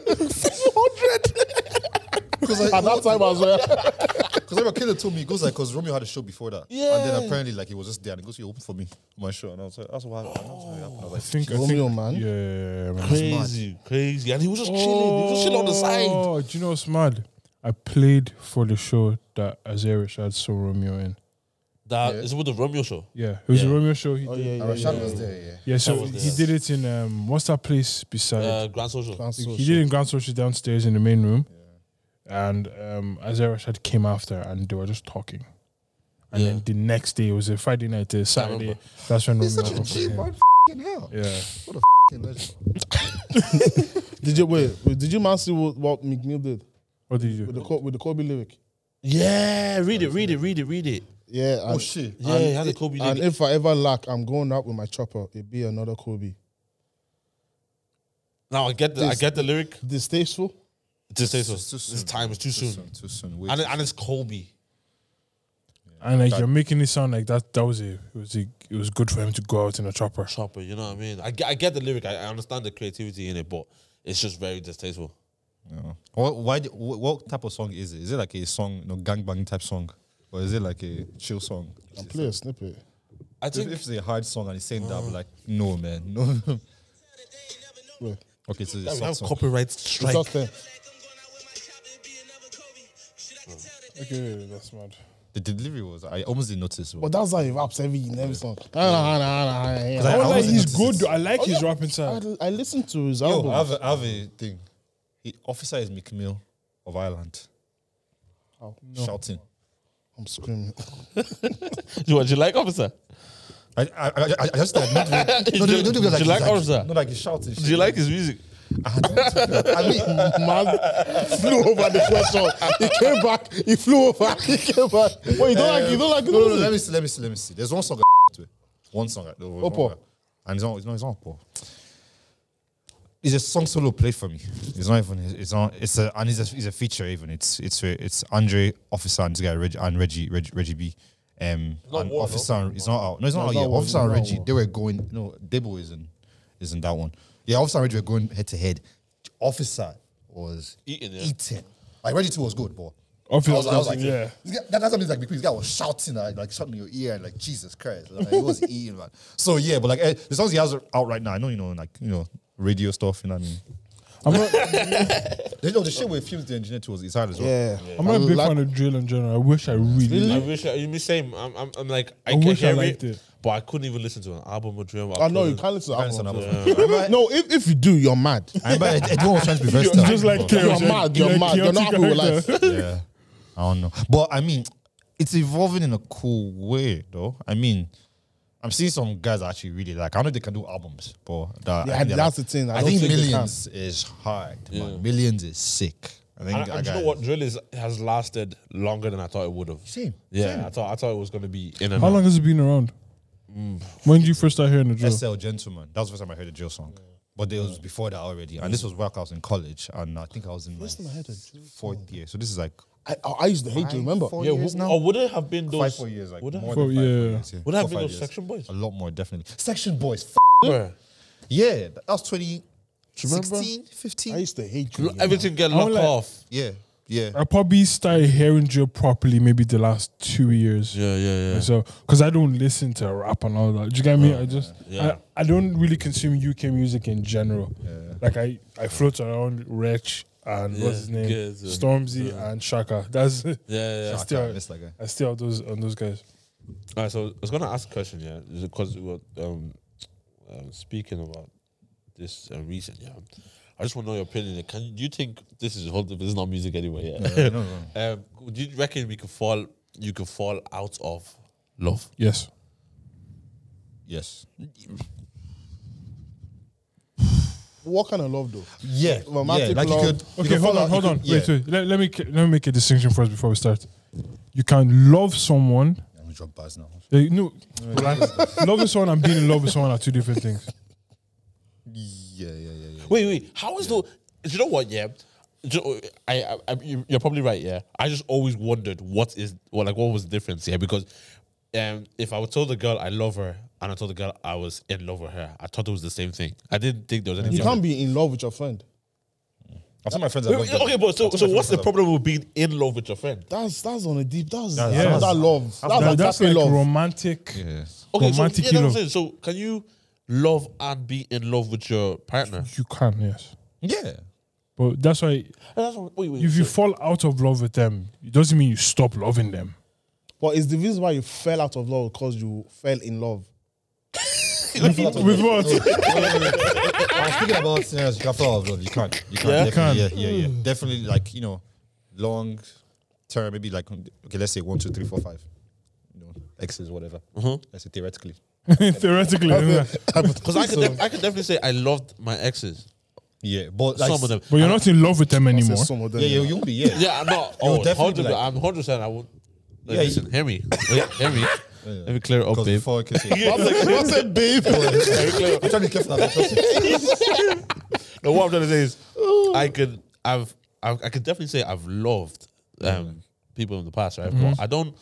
700. Because At that time as well. Because my kid told me, he goes like, because Romeo had a show before that. Yeah. And then apparently, like, he was just there and he goes, he opened for me on my show. And I was like, that's what happened. I was like, Romeo, man. Yeah, man. Crazy. And he was just chilling. He was just chilling on the side. Oh, do you know what's mad? I played for the show that Isaiah Rashad saw Romeo in. That is it with the Romeo show. Yeah, it was Yeah. a Romeo show. Rashad was there, yeah. Yeah, so was he there. did it in what's that place beside? Grand Social. He did it in Grand Social downstairs in the main room, and Isaiah Rashad came after, and they were just talking. And then the next day, it was a Friday night, Saturday. remember. That's when He's Romeo such a opened for G, him. man. F***ing hell. Yeah, What a f***ing legend. Did you wait? Did you man see what McNeil did what did you with do? the Kobe lyric? Yeah, read it. Yeah. Oh, and- shit. Yeah, he had a Kobe And lyric. if I ever lack, I'm going out with my chopper. It be another Kobe. Now I get the lyric. Distasteful. Just say so. It's too This soon. time is too soon. Too soon. Wait. And it's Kobe. And like you're making it sound like that. That was it. It was good for him to go out in a chopper. Chopper, you know what I mean? I get the lyric. I understand the creativity in it, but it's just very distasteful. Yeah. What type of song is it? Is it like a song, gangbang type song? Or is it like a chill song? And play a snippet. I If think it's a hard song and he's saying that, I'll be like, no, man. No. Wait. Okay, so we it's a have song. copyright It's strike. just there. Okay, that's mad. The delivery was, I almost didn't notice. But that's how he raps in every song. Oh, like he's good. Though. I like his rapping style. I listened to his Yo, album. I have a thing. Officer is McMill of Ireland. How? Shouting. I'm screaming. Do you like Officer? I just like, not really, no, don't do it Do like you like he's Officer? Not like he's shouting. Do you like his music? I mean, Man flew over the question. He came back. He flew over. He came back. What you don't like? You don't like it? no, let me see. There's one song I to it. One song. Oppo. And it's not Oppo. It's a song solo played for me. It's not even. It's a feature even. It's Andre Officer and this guy Reggie B. And War, Officer is not out. No, it's not No, out it's yet. not War, Officer it's and not Reggie, War. they were going. No, Debo isn't that one. Yeah, Officer and Reggie were going head to head. Officer was Eating, yeah. eating. Like Reggie 2 was good, but Officer, I was like, yeah. that's something like because this guy was shouting, like shouting in your ear, and like Jesus Christ, like, he was eating, man. So yeah, but like the songs he has out right now, I know, radio stuff, you know what I mean. I'm not, The shit with Fuse the engineer too was hard as well. Yeah. I'm not a big like- fan of drill in general. I wish I really. I wish you the same. I'm like I I can wish I hear liked it, it. but I couldn't even listen to an album or drum. I know you can't listen to Can't the listen album. to album. No, if you do, you're mad. I remember everyone was trying to be versatile. Just like but- Chaos, You're mad. You're like mad. You're not happy with life. yeah, I don't know, but I mean, it's evolving in a cool way, though. I mean, I'm seeing some guys I actually really like. I don't know if they can do albums, but I Yeah, think they're that's like- the thing. I I don't think think they Millions is hard. Man. Millions is sick. I think And you know what? Drill has lasted longer than I thought it would have. Same. Yeah, I thought it was going to be in and How out. long has it been around? When did you first start hearing the drill? SL Gentleman. That was the first time I heard a drill song. But it was before that already. And this was while I was in college. And I think I was in my First time I heard a drill fourth year. So this is like I used to hate to remember. 4 Yeah, years now. or would it have been those? 4 years. Like would it more Four- than 5 yeah. years. would it have 4, been 5 those years. Section Boys? A lot more, definitely. Section Boys. Bruh. Yeah. That was 2016, remember? 15. I used to hate you. Everything get I locked would like- off. Yeah. Yeah. I probably started hearing drill properly maybe the last 2 years. Yeah. So, because I don't listen to rap and all that. Do you get me? I just, Yeah. I don't really consume UK music in general. Like I float around Wretch and what's his name, good, Stormzy and Shaka. That's Yeah. I still, I miss that guy. I still have those guys. All right, so I was gonna ask a question, yeah, because we were speaking about this recent, yeah. I just want to know your opinion. Do you think this is not music anyway? Yeah. No. Do you reckon you could fall out of love? Yes. Yes. What kind of love though? Yeah. Romantic Like love. you could. Okay, hold on. Wait. Let me make a distinction first before we start. You can love someone. I'm gonna drop bars now. No, like, loving someone and being in love with someone are two different things. Yeah. Wait. How is the? You know what? Yeah. You're probably right. Yeah. I just always wondered what was the difference? Yeah, because if I would told the girl I love her and I told the girl I was in love with her, I thought it was the same thing. I didn't think there was anything. You can't be in love with your friend. I told my friends. I love them. Okay, but so what's the problem with being in love with your friend? That's on a deep. That's yeah. that love. That's like like love. romantic. Yeah. Okay, so Romantic that's what I'm love. saying. So can you love and be in love with your partner? You can, yes. Yeah. But that's why Wait. if you fall out of love with them, it doesn't mean you stop loving them. But it's the reason why you fell out of love because you fell in love. With what? I'm speaking about scenarios you can fall out of love. You can't. Yeah? Definitely, yeah. Definitely, like, long term, maybe like, okay, let's say 1, 2, 3, 4, 5. Exes, whatever. Let's say theoretically. Theoretically, yeah. Because I could definitely say I loved my exes. Yeah, but like, Some of them. But you're not in love with them I said anymore. some of them, Yeah, you won't be. Yeah. Yeah, I'm not. You'll Oh, definitely 100%. like- I'm 100%. I would. Yeah, Listen, hear me. Hear me. Let me clear it up, Because babe. before I can say, What's it, babe? I'm trying to be careful about that. No, what I'm trying to say is, I could definitely say I've loved people in the past, right? But I don't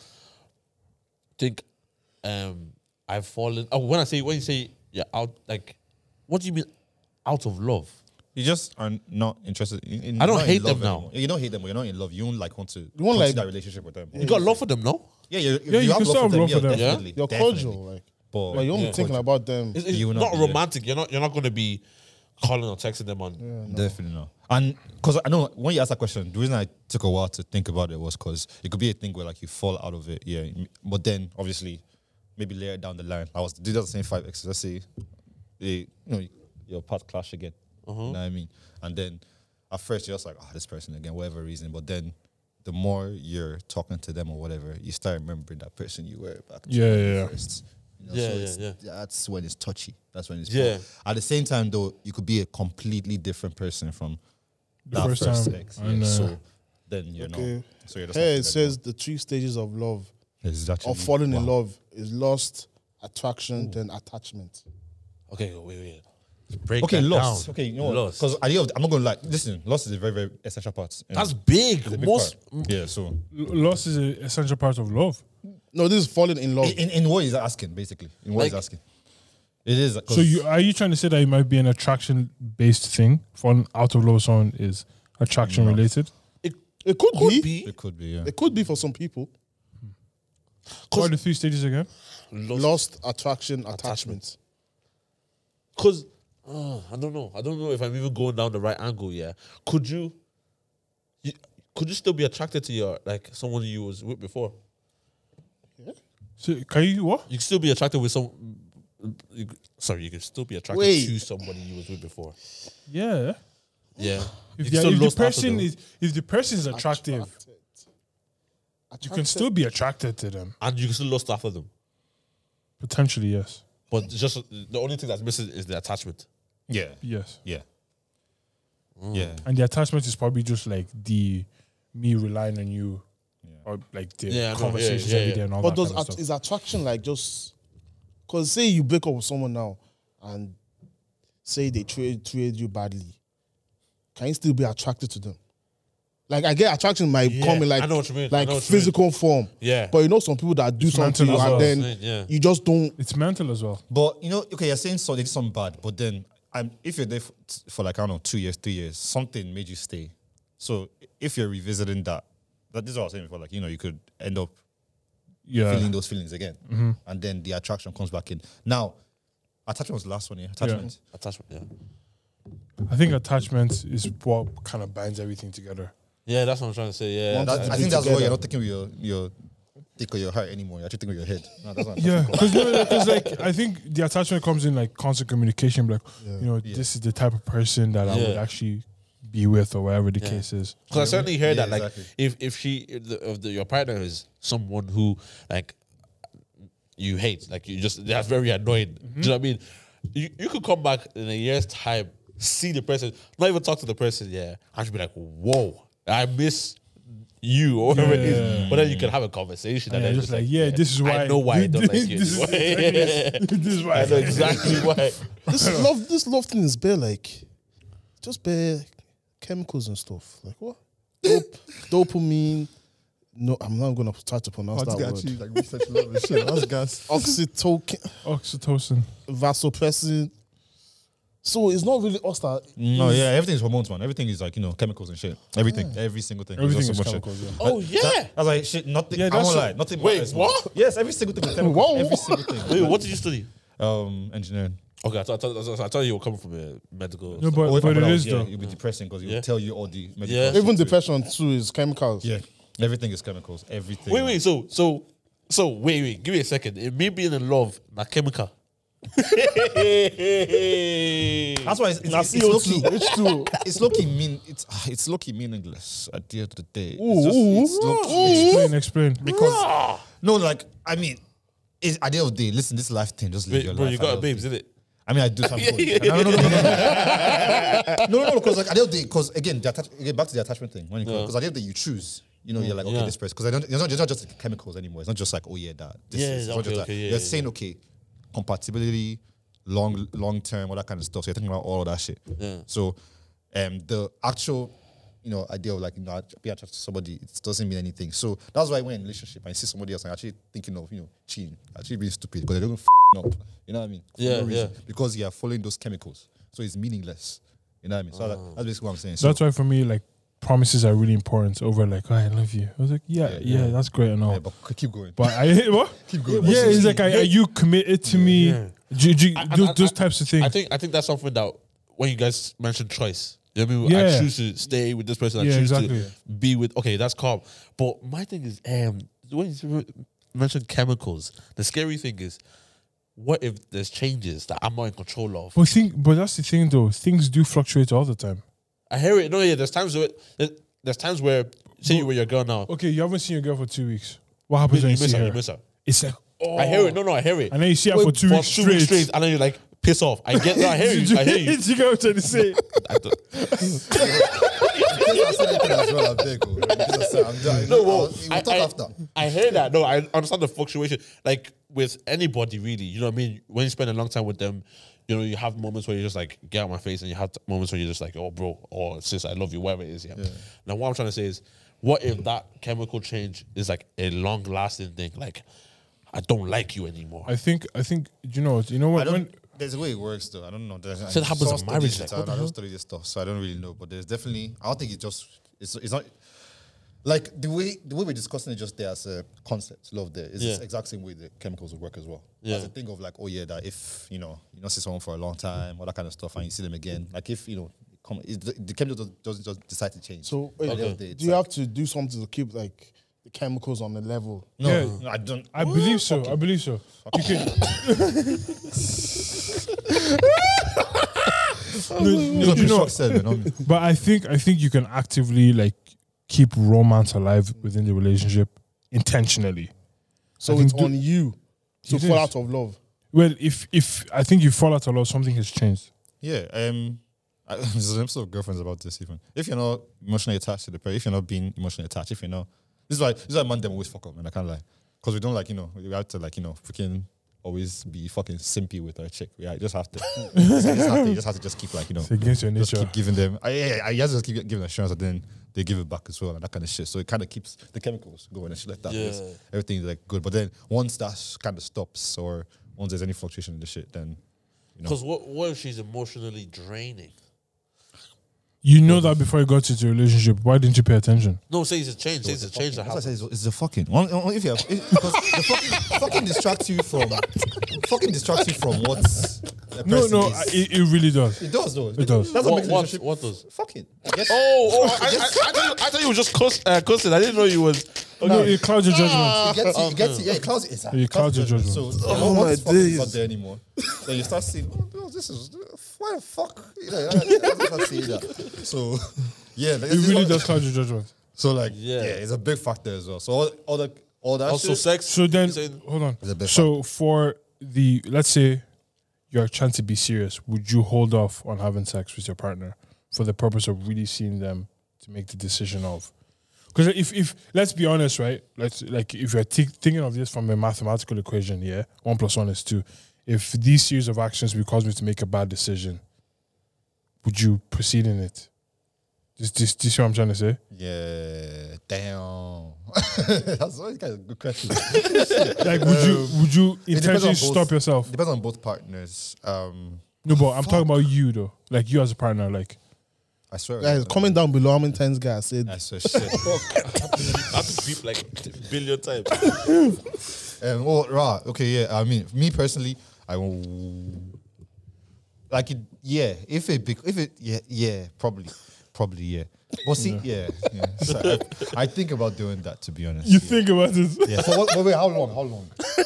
think I've fallen. Oh, when you say you're out, like, what do you mean out of love? You just are not interested. I don't not in hate love them now. anymore. You don't hate them, but you're not in love. You don't like want to want, continue like- that relationship with them. You got love for them, no? Yeah, you you have can still have love love for for them. them. Yeah, Yeah? definitely. You're definitely. cordial, like. But But you're only thinking about them. It's You will not not be, yeah. romantic. You're not going to be calling or texting them on. Definitely not. And because I know when you asked that question, the reason I took a while to think about it was because it could be a thing where like you fall out of it, yeah. But then obviously, maybe later down the line, I was did the same 5 exes. Let's say, your path clash again. You know what I mean? And then at first you're just like, this person again, whatever reason. But then the more you're talking to them or whatever, you start remembering that person you were back. Yeah. First. Yeah, so yeah, it's- That's when it's touchy. That's when it's Yeah. At the same time, though, you could be a completely different person from The that first first time. ex. I Yeah. know. So then you're Okay. not. So you're just Here not it says the 3 stages of love exactly. or falling in love is lust, attraction, then attachment. Okay, wait. Break Okay, that lost. down. Okay, you know what? Lost. Because I'm not gonna lie. Listen, lost is a very, very essential part. And That's big. it's a big Most part. Yeah. So Loss is an essential part of love. No, this is falling in love. in what he's asking, basically, in what he's Like- asking, it is. 'cause- So are you trying to say that it might be an attraction-based thing? Falling out of love with someone is attraction-related? It could be. it could be. Yeah. It could be for some people. What are the 3 stages again? Lust, attraction, attachment. Because I don't know. I don't know if I'm even going down the right angle. Yeah. Could you still be attracted to your someone you was with before? So can you what? You can still be attracted with some. You can still be attracted Wait. to somebody you was with before. Yeah. Yeah. If, You can still if lust the after person them. if the person is attractive, you can still be attracted to them. And you can still lust after them. Potentially, yes. But just the only thing that's missing is the attachment. Yeah. Yes. Yeah. Mm. Yeah. And the attachment is probably just like the me relying on you, or like the Yeah, I know. conversations Yeah, every yeah. day and all But that kind of stuff. is attraction like just because say you break up with someone now and say they treated you badly, can you still be attracted to them? Like I get attraction might Yeah, come in like I know what you mean. I like know what you mean. physical form. Yeah. But you know some people that do something to you mental and as then well. Yeah. you just don't. It's mental as well. But you know, okay, you're saying so they did something bad, but then if you're there for like I don't know 2 years, 3 years, something made you stay. So if you're revisiting that this is what I was saying before. Like you could end up Yeah. feeling those feelings again, and then the attraction comes back in. Now, attachment was the last one. Yeah, attachment. Attachment, yeah. I think attachment is what kind of binds everything together. Yeah, that's what I'm trying to say. Yeah. Once That, to I be think that's why together. you're not thinking with your dick or your heart anymore. You're actually thinking with your head. No, that's not Yeah, because like I think the attachment comes in like constant communication. Like this is the type of person that I would Yeah. actually be with, or whatever the case is. Because I certainly heard Yeah, that, like, exactly. if your partner is someone who, like, you hate, like, they're very annoying. Do you know what I mean? You could come back in a year's time, see the person, not even talk to the person, and you'd be like, whoa, I miss you, or whatever it is. But then you can have a conversation. And Yeah, then just like this is why I know why I don't like you. This is, anymore. this is why I know exactly why. This love thing is bare like just bare chemicals and stuff. Like what? Dopamine. No, I'm not gonna try to pronounce that word. like research love and shit. That's gas. oxytocin. Vasopressin. So it's not really us that. No, yeah, everything is hormones, man. Everything is like chemicals and shit. Everything, every single thing. Everything There's is so much shit. chemicals. Yeah. Oh, yeah. That's like shit. Nothing. Yeah, I that's won't so- lie. Nothing. Wait, matters, what? man. Yes, every single thing with chemicals. Whoa. Every single thing. Wait, what did you study? Engineering. Okay, I thought you were coming from a medical. No, stuff. but if I it put out, is yeah, though. it'll be depressing because it Yeah. will tell you all the medical Yeah. shit Even to it. depression too is chemicals. Yeah, everything is chemicals. Everything. Wait, wait, give me a second. It may be in love, not chemical. That's why it's low-key. H2O. It's low-key it's low-key meaningless at the end of the day. Ooh, It's low-key. Explain. Because no, like I mean, at the end of the day, listen, this life thing, just live Wait, your bro, life. you got a and babes, isn't it? I mean, I do something. No, because like at the end of the day, because again, back to the attachment thing. Because at the end of the day, you choose. You're like, okay, Yeah. this person. Because it's not just chemicals anymore. It's not just like, oh yeah, that. This Yeah, is. It's not okay, just okay, that. yeah, You're yeah, saying, okay, compatibility, long term, all that kind of stuff. So you're thinking about all of that shit. Yeah. So, the actual, idea of like, being attracted to somebody, it doesn't mean anything. So that's why when in a relationship and you see somebody else and actually thinking of, cheating, actually being stupid because they don't up. You know what I mean? For Yeah, no reason. yeah. Because you are following those chemicals. So it's meaningless. You know what I mean? So that's basically what I'm saying. So That's why for me, like promises are really important over like, oh, I love you. I was like, yeah, that's great and all. yeah, but keep going. But what? Keep going. Yeah, it's like, are you committed to me? Yeah. Those types of things. I think that's something that when you guys mentioned choice, you know what I mean? Yeah. I choose to stay with this person. I Yeah, choose exactly. to be with. Okay, that's calm. But my thing is, when you mentioned chemicals, the scary thing is, what if there's changes that I'm not in control of? But that's the thing though. Things do fluctuate all the time. I hear it. No, yeah. There's times where say you with your girl now. Okay, you haven't seen your girl for 2 weeks. What happens You when you miss see her. her? You miss her. It's like, oh. I hear it. No, I hear it. And then you see her for 2 weeks For 2 weeks straight. and then you're like, piss off. I get that. I hear you. I hear you. You get what I'm trying to say? I don't- No, well, we'll talk after. I hear that. No, I understand the fluctuation. Like with anybody, really. You know what I mean? When you spend a long time with them, you have moments where you're just like, get out my face, and you have moments where you're just like, oh, bro, or sis, I love you, whatever it is. Yeah. Now, what I'm trying to say is, what if that chemical change is like a long lasting thing? Like, I don't like you anymore. I think, you know what? There's a way it works though. I don't know. So it happens in marriage, like, what the I hell? don't study this stuff, so I don't really know. But there's definitely. I don't think it's not like the way we're discussing it just there as a concept. Love there is Yeah. the exact same way the chemicals would work as well. Yeah. As a thing of like, oh yeah, that if you not see someone for a long time, all that kind of stuff, and you see them again, like if the chemical doesn't just decide to change. So At the end wait, of the day, it's do you like- have to do something to keep like the chemicals on the level? No, Yeah. no, I don't. I believe so. I believe so. You can. No, you know, Said, man, but I think you can actively like keep romance alive within the relationship intentionally. So I think it's on you. to It fall is. out of love. Well, if I think you fall out of love, something has changed. Yeah. There's an episode of Girlfriends about this even. If you're not emotionally attached to the person, if you're not being emotionally attached, if you're not, this is why man them always fuck up, man. I can't lie, because we don't like we have to freaking always be fucking simpy with our chick. We just have to. You just have to just keep It's against your just nature. keep giving them. I just have to keep giving assurance, and then they give it back as well, and that kind of shit. So it kind of keeps the chemicals going and shit like that. Yeah. Because everything's like good, but then once that kind of stops, or once there's any fluctuation in the shit, then Because what if she's emotionally draining? You know that before you got into a relationship. Why didn't you pay attention? No, say it's a change. Say it's a change that That's what I happens. said, it's the fucking. If you have, because the fucking distracts you from what's the No, person no, is. it really does. It does though. It does. That's what makes a What relationship. what does? Fucking. I thought you were just cussing. I didn't know you was. No, it clouds your judgment. It gets you. Yeah, it clouds it. Exactly. It clouds your judgment. So Oh my once fucking is days. not there anymore, then you start seeing, this is why the fuck. I start seeing that. So yeah, It really does cloud your judgment. So like Yeah. yeah, it's a big factor as well. So all that Also, shit, sex. So then, saying- hold on. It's a bit So for let's say you're trying to be serious, would you hold off on having sex with your partner for the purpose of really seeing them to make the decision of? Because if let's be honest, right? If you're thinking of this from a mathematical equation, yeah, 1 + 1 is 2. If these series of actions will cause me to make a bad decision, would you proceed in it? Do you see what I'm trying to say? yeah, damn. That's always kind of a good question. Like, would you It depends intentionally on both- stop yourself? Depends on both partners. No, but I'm talking about you though. Like you as a partner, like. I swear. Guys, comment down below how many times guys said I swear shit. I have to beep like a billion times. Okay, yeah. I mean, me personally, I will like it. Yeah, if it, yeah, probably, yeah. But see, yeah. So I think about doing that, to be honest. You think about it. Yeah. For what, wait, how long?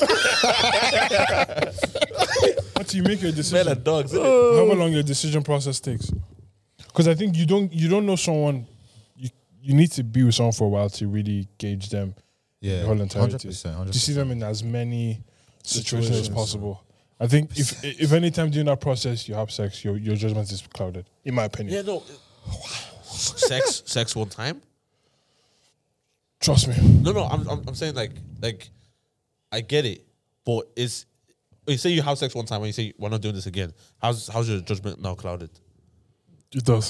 Until you make your Men decision. and dogs. Isn't it? However long your decision process takes. Because I think you don't know someone. You need to be with someone for a while to really gauge them. Yeah, the whole entirety. 100%. To see them in as many situations as possible. I think if any time during that process you have sex, your judgment is clouded. In my opinion. Yeah, no. Sex one time. Trust me. No. I'm saying like I get it, but it's you say you have sex one time and you say we're not doing this again. How's your judgment now clouded? It does.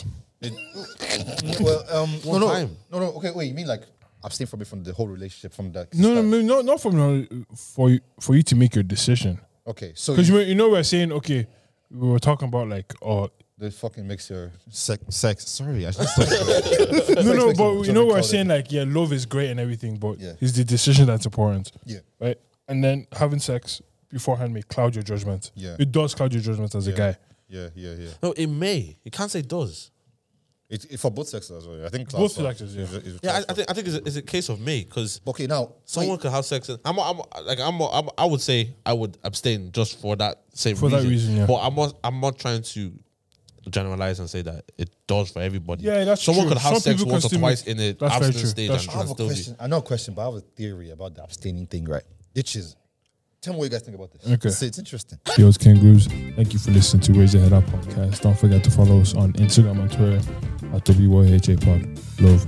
Well, One time. no. Okay, wait. You mean like abstain from it from the whole relationship from that? No, not from for you to make your decision. Okay, so Because we're saying, okay, we were talking about like, the fucking makes your sex. Sorry, I just no, but we're saying like, yeah, love is great and everything, but Yeah. it's the decision that's important. Yeah. Right? And then having sex beforehand may cloud your judgment. Yeah. It does cloud your judgment as a guy. Yeah. No, it may. You can't say it does. It for both sexes as well. I think Both class sexes, yeah. Yeah, I think it's a case of may because Okay, now someone could have sex. And I would say I would abstain just for that same For that reason, yeah. But I'm not trying to generalize and say that it does for everybody. Yeah, that's someone true. could have Some sex people once or can twice still in an That's very abstinence true. stage That's and true. I have a still be. question. I know a question, but I have a theory about the abstaining thing, right? Which is, tell me what you guys think about this. Okay. It's interesting. Yo, it's Ken Grooves. Thank you for listening to Raise Your Head Up podcast. Don't forget to follow us on Instagram and Twitter at WYHAPod. Love.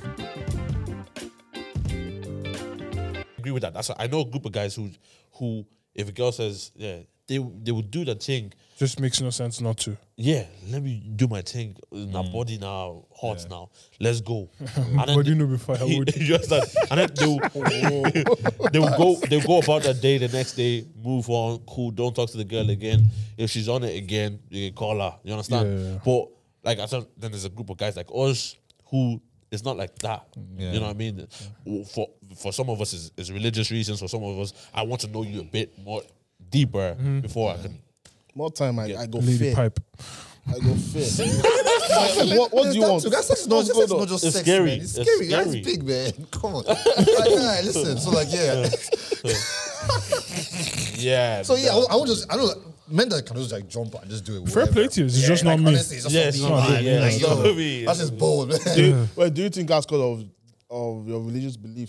Agree with that. I know a group of guys who if a girl says they would do that thing. Just makes no sense not to. Yeah, let me do my thing. My body now hot now. Let's go. And But you know before I would. you understand? And then they'll go about that day. The next day, move on. Cool. Don't talk to the girl again. If she's on it again, you can call her. You understand? Yeah. But like I said, then there's a group of guys like us who it's not like that. Yeah. You know what I mean? For some of us, it's religious reasons. For some of us, I want to know you a bit more deeper before I can. more time I go Lady fair. Pipe. I go fair. what do you want? That's not just It's sex, scary. man. It's It's scary. scary. That's big, man. Come on. Like, listen. So like, yeah. Yeah. So yeah, I would just. I know men that can just like jump and just do it. Fair whatever. play to you. It's just not me. Honestly, it's just Yeah, not it's me, not man. me, yeah, Like, it's yo, not me. that's just bold, man. Do you think that's because of your religious beliefs?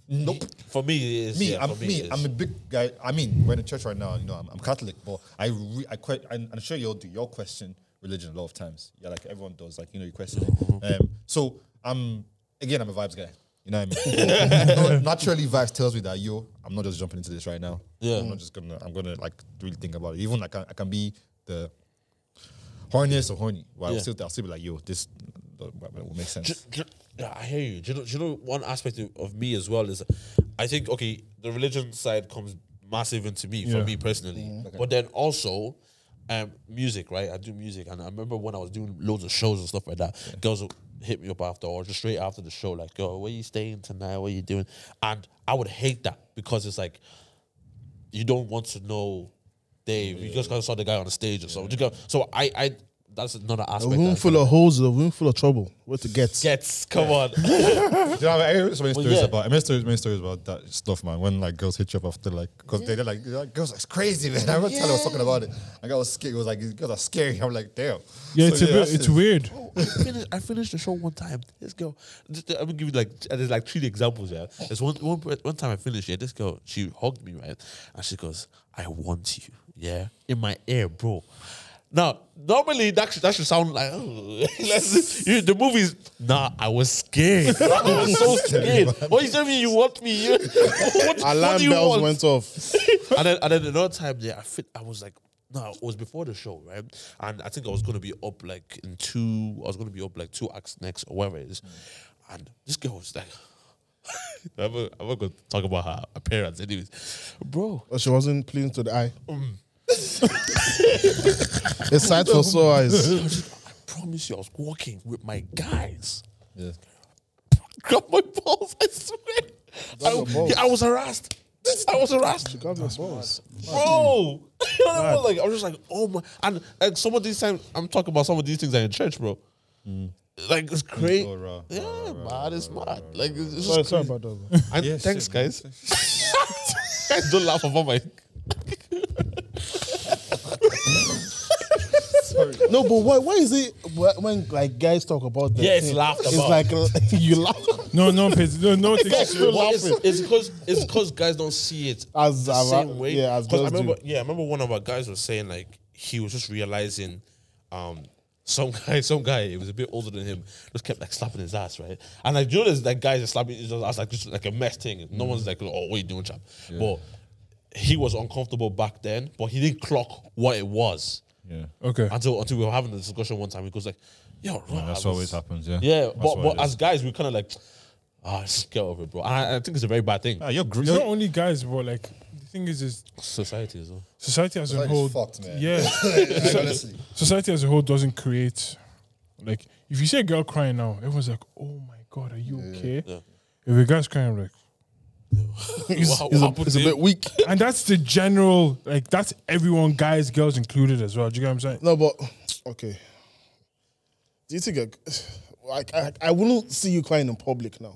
Nope. For me, it is. Me, yeah, for me, it is. I'm a big guy. I mean, we're in the church right now. I'm Catholic, but I'm sure you'll do. You'll question religion a lot of times. Yeah, like everyone does. Like you question it. So I'm a vibes guy. You know what I mean? Naturally, vibes tells me that I'm not just jumping into this right now. Yeah. I'm gonna like really think about it. Even like I can be the horniest of horny. Well, I'll still be like, this will make sense. Yeah, I hear you. Do you know one aspect of me as well is, I think the religion side comes massive into me for me personally, but then also, music, right? I do music, and I remember when I was doing loads of shows and stuff like that, girls would hit me up after or just straight after the show, like, "Yo, where you staying tonight? What are you doing?" And I would hate that because it's like you don't want to know Dave. You just saw the guy on the stage or something. So I that's another A aspect. room full of holes, a room full of trouble. What to get? Come on. Do you know, I hear so many stories yeah. about. I many stories about that stuff, man. When like girls hit you up after because they're like, girls, it's crazy, man. I remember Tyler was talking about it. Like I was scared. It was like girls are scary. I'm like, damn. Yeah, So, it's weird. I finished the show one time. This girl, I'm gonna give you there's like 3 examples. Yeah, there's one time I finished. Yeah, this girl, she hugged me, right, and she goes, "I want you." Yeah, in my ear, bro. Now, normally that should sound like, the movies. Nah, I was scared. I was so scared. What you telling me? You want me? What Alarm do you bells want? went off. and then another time there, I was like, no, it was before the show, right? And I think I was going to be up like 2 acts next or whatever it is. And this girl was like, I'm not going to talk about her appearance anyways. Bro. But she wasn't pleasing to the eye. A sight for sore eyes. I promise you, I was walking with my guys. Yeah. Grab my balls, I swear. your balls? I was harassed. I was harassed. Grab your balls. Bro, I was just like, oh my, and some of these times I'm talking about some of these things are in church, bro. Like it's crazy. So raw. Yeah, man, it's mad. Like it's Sorry, just sorry crazy. about that. Bro. And Yeah, thanks, shit, guys. Guys, don't laugh about my. No, but why is it when like guys talk about that? Yeah, it's laughed It's about. like you laugh No, takes laughing. It's because guys don't see it As- the same way. yeah, as 'Cause I girls do. remember one of our guys was saying like he was just realizing some guy, it was a bit older than him, just kept like slapping his ass, right? And like, you know, there's like guys that slapping his ass like just like a mess thing. No one's like, oh, what you doing, chap? But he was uncomfortable back then, but he didn't clock what it was Yeah. Okay. until we were having a discussion one time. He goes like, yo, Man, that's always happens. Yeah. yeah, That's but what it as is. guys, we kind of like, just get over it, bro. And I think it's a very bad thing. You're It's not only guys, but like the thing is Society as well. society as a Society's whole. fucked, man. Yeah, Like, honestly. society as a whole doesn't create like if you see a girl crying now, everyone's like, "Oh my god, are you okay?" Yeah. If a guy's crying, I'm like, It's a bit weak. and that's the general like that's everyone, guys, girls included as well. Do you get what I'm saying? No, but okay. Do you think I wouldn't see you crying in public now?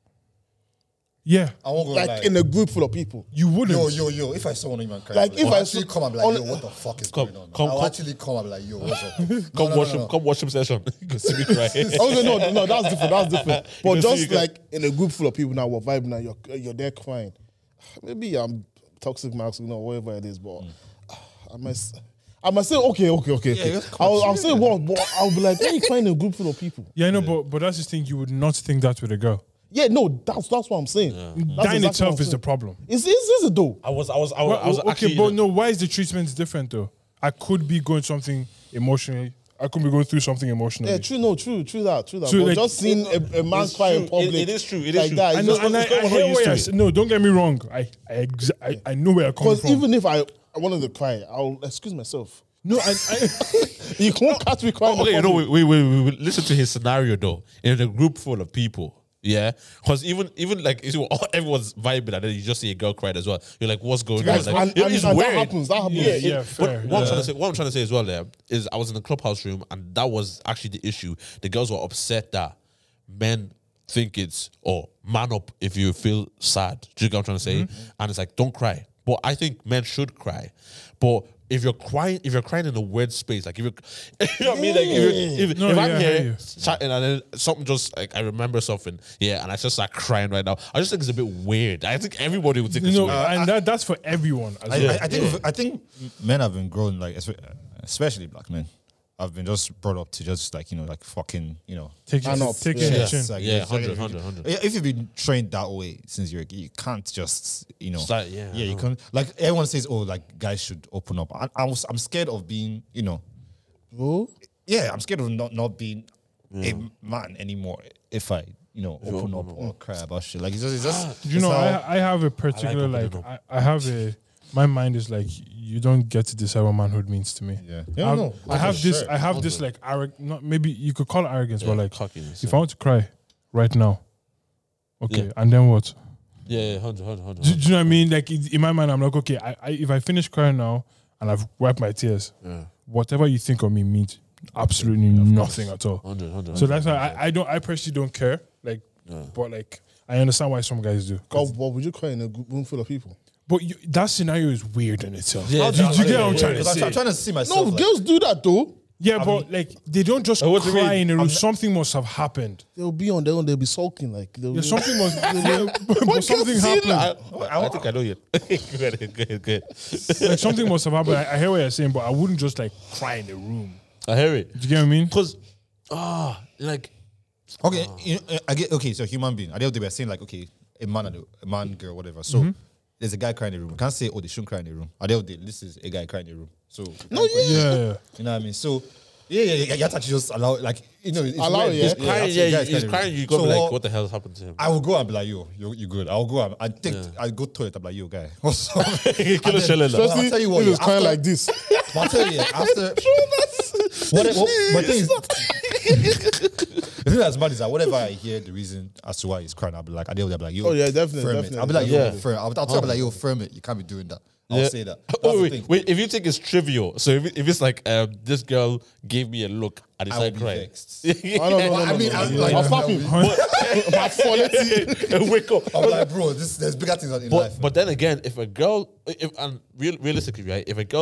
Yeah, I won't go Like in a group full of people. you wouldn't. Yo, if I saw one of you cry, Like, if I actually saw- come, I'll be like, on- yo, what the fuck is Come- going on? come- I'll come- actually come, I'll be like, yo, what's up? Come watch him session. You can see me cry. Oh no, that's different. That's different. But can just see you like in a group full of people now, we're vibing now. You're there crying. Maybe I'm toxic, Max, whatever it is. But I must say, okay. I'll say what, but I'll be like, why are you crying in a group full of people? Yeah, no, but that's the thing. You would not think that with a girl. Yeah, no, that's what I'm saying. That's That in exactly itself what I'm is the saying. problem. Is it though? I was Okay, actually. but no, why is the treatment different though? I could be going something emotionally. I could be going through something emotionally. Yeah, true that. True, But like- just seeing a man It's cry in true. public, It is true. It is like true. that. I it's know, just- and it's not I what hear I'm used what to you're it. saying. No, don't get me wrong. I know where you're coming Because from. even if I wanted to cry, I'll excuse myself. No, You can't catch me crying. Okay, in no, public. we listen to his scenario though. In a group full of people, yeah, because even like you see, everyone's vibing, and then you just see a girl crying as well. You're like, what's going on? Guys, Like, and it's that weird. happens. That happens. Yeah, But fair. what I'm trying to say as well there is I was in the clubhouse room and that was actually the issue. The girls were upset that men think it's man up if you feel sad. Do you get what I'm trying to say? And it's like, don't cry. But I think men should cry. But if you're crying in a weird space, like if you're, you know what I mean, like if No, I'm yeah, I hear here you. chatting and then something just like I remember something, and I just start crying right now. I just think it's a bit weird. I think everybody would think You it's know, weird. and that's for everyone. As well. I think men have been grown, like especially black men. I've been just brought up to just like like fucking Take Man it, up. take Yeah. it in Yes, the chin. like, Yeah, it's like 100. If you've been trained that way since you can't just Start- yeah, I you know. can't, like everyone says, oh, like guys should open up. I'm scared of being Bro, I'm scared of not being a man anymore if I open up or cry about shit. Like it's just Do you know, how- I have a particular opening like I have a my mind is like you don't get to decide what manhood means to me. I have this like not maybe you could call it arrogance, but like cockiness, if I want to cry right now, okay, and then what? Yeah, 100. Do you know what I mean? Like in my mind, I'm like, okay, I if I finish crying now and I've wiped my tears, whatever you think of me means absolutely nothing at all. 100. So that's why I personally don't care. Like, but like I understand why some guys do. God, what would you cry in a room full of people? But that scenario is weird in itself. Yeah, do you get what I'm trying to Because say? I'm trying to see No, myself. like, girls do that though. Yeah, but like they don't just what do you cry mean? in a room. Something must have happened. They'll be on their own. They'll be sulking like. They'll Yeah, be, something must. but something happened. I think I know you. Good. Like something must have happened. I hear what you're saying, but I wouldn't just like cry in a room. I hear it. Do you get what I mean? Because, like, okay, I get okay. So human being. At the end of the day, we're saying like okay, a man, girl, whatever. So there's a guy crying in the room. We can't say they shouldn't cry in the room. At the end of the day, this is a guy crying in the room. So Yeah. you know what I mean. So you have to actually just allow like it's Allow weird. it, yeah. he's crying, actually, guys he's in the crying. room. You go So be like, what the hell happened to him? I will go and be like, yo, you good. I'll go. I think I go toilet. I'm like, yo, guy. What's up? Kill a shell in that. Especially I'll tell you what, if it's yeah, crying after- like this. But I'll tell you, after my thing is, the thing that's bad is that whenever I hear the reason as to why he's crying, I'll be like, I'll be like, yo, Oh, yeah, definitely, firm definitely, it. I'll be like, yo, definitely. firm. I'll tell you, like, yo, firm it. You can't be doing that. I'll say that. That's Oh, the thing. wait, if you think it's trivial, so if it's like this girl gave me a look and I will started be crying. vexed. Oh, no, I mean, I'm like, I'll slap him. My quality. Wake up. I'm like, bro, there's bigger things in life. But then again, if a girl, realistically, right, if a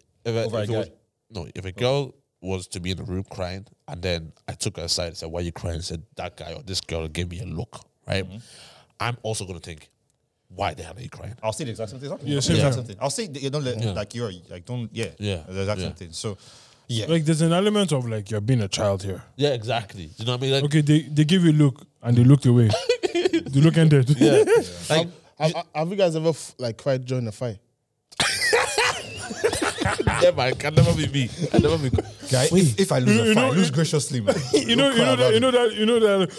girl was to be in the room crying, and then I took her aside and said, "Why are you crying?" and said, "That guy or this girl gave me a look," right? I'm also gonna think, "Why the hell are you crying?" I'll say the exact same thing. Yeah, I'll say same the exact time. same thing. I'll say you don't let like you're like don't Yeah. the exact Yeah. same thing. So yeah, Like there's an element of like you're being a child here. Yeah, exactly. Do you know what I mean? Like, Okay, they give you a look and they looked away. The look ended. yeah. Like, Have you guys ever like cried during a fight? yeah, man, can never be me. Can never be. guy. If I lose You a fight, know- I lose graciously, man. You know that.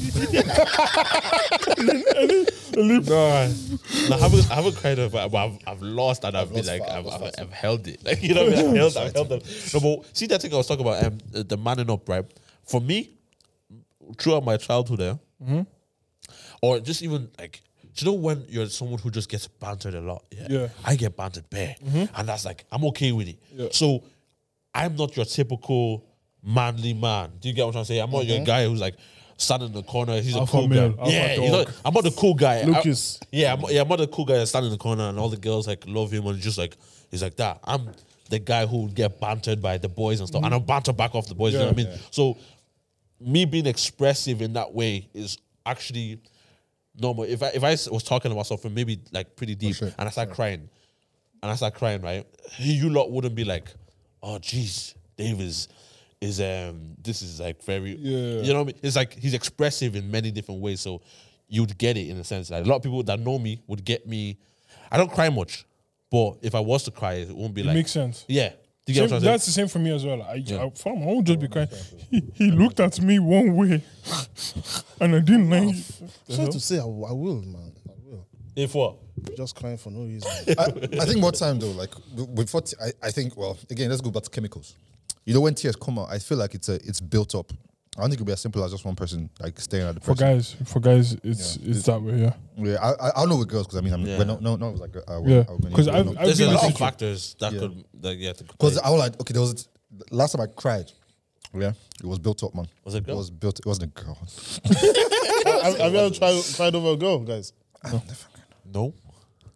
No, I haven't cried over it, but I've lost and I've been lost like, fight, I've held it. Like, you know what I mean? I've held them. No, but see that thing I was talking about, the manning up, right? For me, throughout my childhood, or just even like, do you know when you're someone who just gets bantered a lot? Yeah. I get bantered bare. And that's like, I'm okay with it. Yeah. So I'm not your typical manly man. Do you get what I'm trying to say? I'm not your guy who's like standing in the corner. He's Alpha a cool male, guy. alpha Yeah, dog. he's not, I'm not the cool guy. Lucas. I'm not the cool guy that's standing in the corner and all the girls like love him and just like he's like that. I'm the guy who would get bantered by the boys and stuff, and I'll banter back off the boys. You know what I mean? So me being expressive in that way is actually normal. If I was talking about something maybe like pretty deep and I start crying, right? You lot wouldn't be like, oh geez, Dave is this is like very Yeah. you know what I mean? It's like he's expressive in many different ways, so you'd get it in a sense. Like a lot of people that know me would get me. I don't cry much, but if I was to cry, it won't be like Makes sense. Yeah. Do you get what I'm saying? That's the same for me as well. I won't just be crying. He looked at me one way, and I didn't like it. Sorry to say, I will, man. I will. If what? Just crying for no reason. I think more time though, like before. I think well, again, let's go back to chemicals. You know, when tears come out, I feel like it's built up. I don't think it'll be as simple as just one person like staring at the For person. guys, it's that way. Yeah. Yeah, I know with girls because I mean, Yeah. no, it was like Yeah. Because I've There's a been in lot of situ- factors that Yeah. could because I was like, okay, there was last time I cried. Yeah, it was built up, man. Was it a girl? It was built. It wasn't a girl. Have you ever cried over a girl, guys? No.